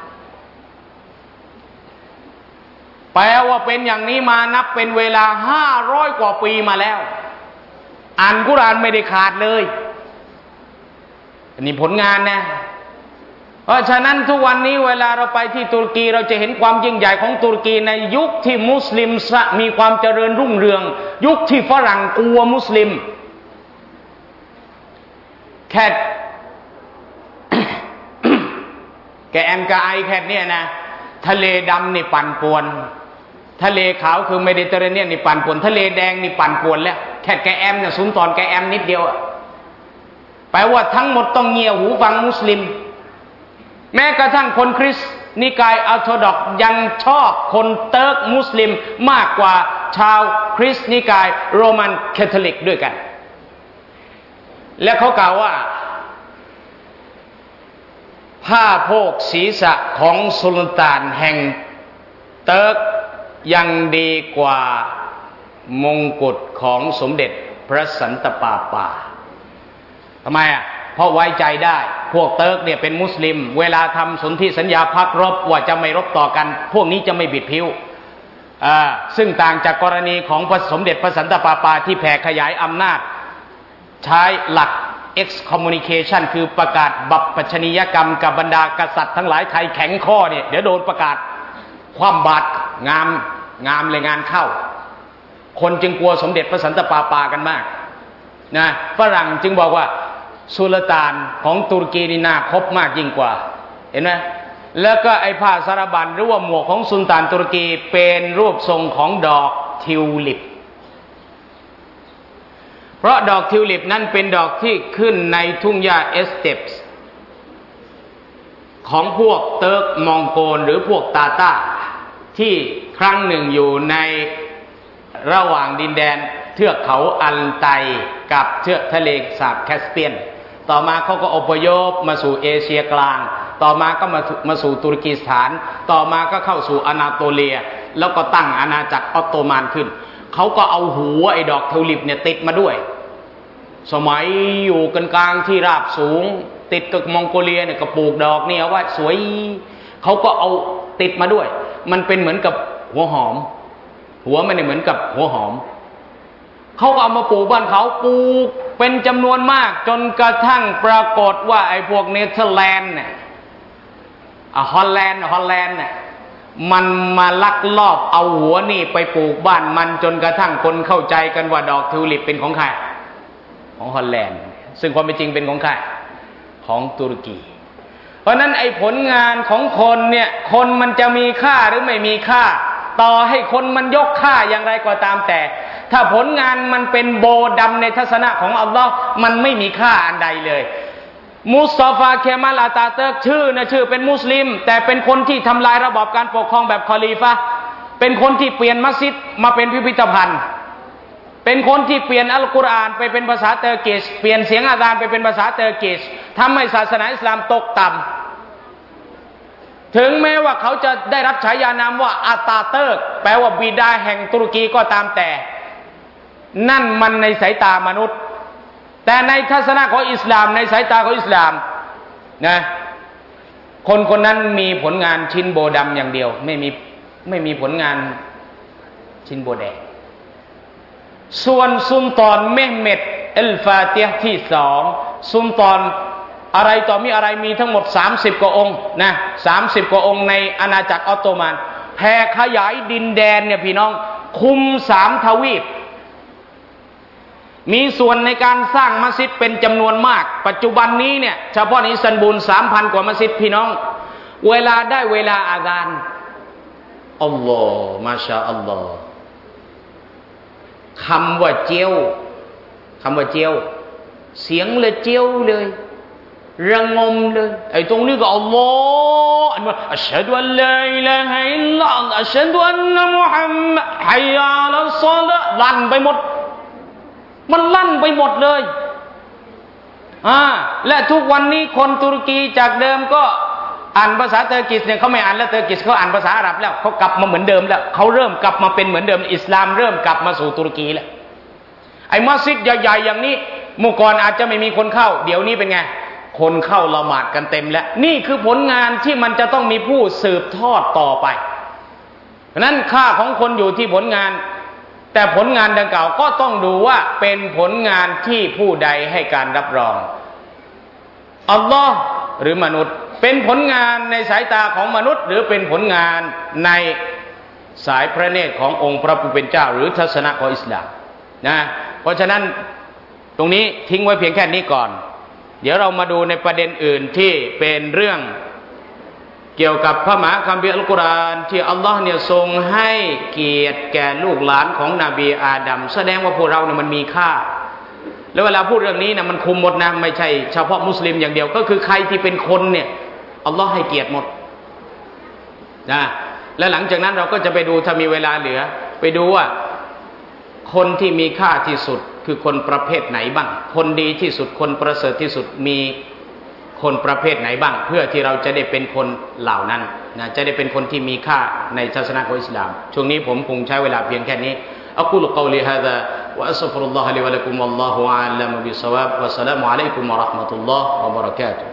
แปลว่าเป็นอย่างนี้มานับเป็นเวลาห้าร้อยกว่าปีมาแล้วอ่านกุรอานไม่ได้ขาดเลยนี่ผลงานนะเพราะฉะนั้นทุกวันนี้เวลาเราไปที่ตุรกีเราจะเห็นความยิ่งใหญ่ของตุรกีในยุคที่มุสลิมมีความเจริญรุ่งเรืองยุคที่ฝรั่งกลัวมุสลิมแค่ แกแอมกาไอแค่เนี่ยนะทะเลดำนี่ปั่นป่วนทะเลขาวคือเมดิเตอร์เรเนียนนี่ปั่นป่วนทะเลแดงนี่ปั่นป่วนแล้วแค่แกแอมเนี่ยสุนทรแกแอมนิดเดียวแปลว่าทั้งหมดต้องเงี่ยหูฟังมุสลิมแม้กระทั่งคนคริสต์นิกายอัลโธดอกซ์ยังชอบคนเติร์กมุสลิมมากกว่าชาวคริสต์นิกายโรมันคาทอลิกด้วยกันและเขากล่าวว่าผ้าโพกศีรษะของสุลต่านแห่งเติร์กยังดีกว่ามงกุฎของสมเด็จพระสันตะปาปาทำไมอ่ะเพราะไว้ใจได้พวกเติร์กเนี่ยเป็นมุสลิมเวลาทำสนธิสัญญาพักรบว่าจะไม่รบต่อกันพวกนี้จะไม่บิดผิวอ่าซึ่งต่างจากกรณีของพระสมเด็จพระสันตะปาปาที่แผ่ขยายอำนาจใช้หลัก excommunication คือประกาศบัพพชนียกรรมกับบรรดากษัตริย์ทั้งหลายใครแข็งข้อเนี่ยเดี๋ยวโดนประกาศความบาดงามงามเลยงานเข้าคนจึงกลัวสมเด็จพระสันตะปาปากันมากนะฝรั่งจึงบอกว่าสุลต่านของตุรกีนี่น่าคบมากยิ่งกว่าเห็นไหมแล้วก็ไอ้ผ้าสารบัญหรือว่าหมวกของสุลต่านตุรกีเป็นรูปทรงของดอกทิวลิปเพราะดอกทิวลิปนั้นเป็นดอกที่ขึ้นในทุ่งหญ้าเอสเตปส์ของพวกเติร์กมองโกลหรือพวกตาตาที่ครั้งหนึ่งอยู่ในระหว่างดินแดนเทือกเขาอัลไตกับเทือกทะเลสาบแคสเปียนต่อมาเขาก็อพยพมาสู่เอเชียกลางต่อมาก็มามาสู่ตุรกีสถานต่อมาก็เข้าสู่อนาโตเลียแล้วก็ตั้งอาณาจักรออตโตมันขึ้นเขาก็เอาหัวไอ้ดอกทิวลิปเนี่ยติดมาด้วยสมัยอยู่กันกลางที่ราบสูงติดกับมองโกเลียเนี่ยก็ปลูกดอกนี่เอาไว้สวยเขาก็เอาติดมาด้วยมันเป็นเหมือนกับหัวหอมหัวมันเนี่ยเหมือนกับหัวหอมเขาก็เอามาปลูกบ้านเขาปลูกเป็นจำนวนมากจนกระทั่งปรากฏว่าไอ้พวกเนเธอร์แลนด์เนี่ยฮอลแลนด์ฮอลแลนด์เนี่ยมันมาลักลอบเอาหัวนี่ไปปลูกบ้านมันจนกระทั่งคนเข้าใจกันว่าดอกทิวลิปเป็นของใครของฮอลแลนด์ซึ่งความเป็นจริงเป็นของใครของตุรกีเพราะนั้นไอ้ผลงานของคนเนี่ยคนมันจะมีค่าหรือไม่มีค่าต่อให้คนมันยกค่าอย่างไรก็ตามแต่ถ้าผลงานมันเป็นโบดำในทัศนะของอัลลอฮ์มันไม่มีค่าอันใดเลยมุสตาฟาเคมาลอาตาเติร์กชื่อนะชื่อเป็นมุสลิมแต่เป็นคนที่ทำลายระบอบการปกครองแบบคอลีฟะห์เป็นคนที่เปลี่ยนมัสยิดมาเป็นพิพิธภัณฑ์เป็นคนที่เปลี่ยนอัลกุรอานไปเป็นภาษาเตอร์กิชเปลี่ยนเสียงอาซานไปเป็นภาษาเตอร์กิชทำให้ศาสนาอิสลามตกต่ำถึงแม้ว่าเขาจะได้รับฉายานามว่าอาตาเติร์กแปลว่าบิดาแห่งตุรกีก็ตามแต่นั่นมันในสายตามนุษย์แต่ในทัศนะของอิสลามในสายตาของอิสลามนะคนคนนั้นมีผลงานชิ้นโบดำอย่างเดียวไม่มีไม่มีผลงานชิ้นโบแดงส่วนซุลต่านเมห์เม็ดอัลฟาติฮ์ที่สองซุลต่านอะไรต่อมีอะไรมีทั้งหมดสามสิบกว่าองค์นะสามสิบกว่าองค์ในอาณาจักรออตโตมันแผ่ขยายดินแดนเนี่ยพี่น้องคุมสามทวีปมีส่วนในการสร้างมัสยิดเป็นจำนวนมากปัจจุบันนี้เนี่ยเฉพาะในอิสตันบูล สามพัน กว่ามัสยิดพี่น้องเวลาได้เวลาอาซานอัลลอฮ์มาชาอัลลอฮ์คำว่าเจียวคำว่าเจียวเสียงเลยเจียวเลยระงมเลยไอ้ตรงนี้ก็อัลลอฮ์อันว่าอัชฮะดุอัลลอฮ์อิลาฮะอิลลัลลอฮ์อัชฮะดุอันนะมุฮัมมัดฮัยยะอัลัสศอลาห์ลั่นไปหมดมันลั่นไปหมดเลยอ่าและทุกวันนี้คนตุรกีจากเดิมก็อ่านภาษาเตอร์กิชเนี่ยเขาไม่อ่านแล้วเตอร์กิชเขาอ่านภาษาอาหรับแล้วเขากลับมาเหมือนเดิมแล้วเขาเริ่มกลับมาเป็นเหมือนเดิมอิสลามเริ่มกลับมาสู่ตุรกีแล้วไอ้มัสยิดใหญ่ๆอย่างนี้เมื่อก่อนอาจจะไม่มีคนเข้าเดี๋ยวนี้เป็นไงคนเข้าละหมาดกันเต็มแล้วนี่คือผลงานที่มันจะต้องมีผู้สืบทอดต่อไปเพราะนั้นค่าของคนอยู่ที่ผลงานแต่ผลงานดังกล่าวก็ต้องดูว่าเป็นผลงานที่ผู้ใดให้การรับรองอัลลอฮ์หรือมนุษย์เป็นผลงานในสายตาของมนุษย์หรือเป็นผลงานในสายพระเนตรขององค์พระผู้เป็นเจ้าหรือทัศนะของอิสลามนะเพราะฉะนั้นตรงนี้ทิ้งไว้เพียงแค่นี้ก่อนเดี๋ยวเรามาดูในประเด็นอื่นที่เป็นเรื่องเกี่ยวกับพระมหาคัมภีร์อัลกุรอานที่อัลลอฮ์เนี่ยทรงให้เกียรติแก่ลูกหลานของนบีอาดัมแสดงว่าพวกเราเนี่ยมันมีค่าแล้วเวลาพูดเรื่องนี้นะมันคุมหมดนะไม่ใช่เฉพาะมุสลิมอย่างเดียวก็คือใครที่เป็นคนเนี่ยอัลลอฮ์ให้เกียรติหมดนะและหลังจากนั้นเราก็จะไปดูถ้ามีเวลาเหลือไปดูว่าคนที่มีค่าที่สุดคือคนประเภทไหนบ้างคนดีที่สุดคนประเสริฐที่สุดมีคนประเภทไหนบ้างเพื่อที่เราจะได้เป็นคนเหล่านั้นนะจะได้เป็นคนที่มีค่าในศาสนาของอิสลามช่วงนี้ผมคงใช้เวลาเพียงแค่นี้อะกูลุกอลีฮาซาวะอัสตัฆฟิรุลลอฮะลิวะละกุมวัลลอฮุอะลัมบิศอวาบวะสลามุอะลัยกุมวะเราะห์มะตุลลอฮ์วะบะเราะกาตุฮ์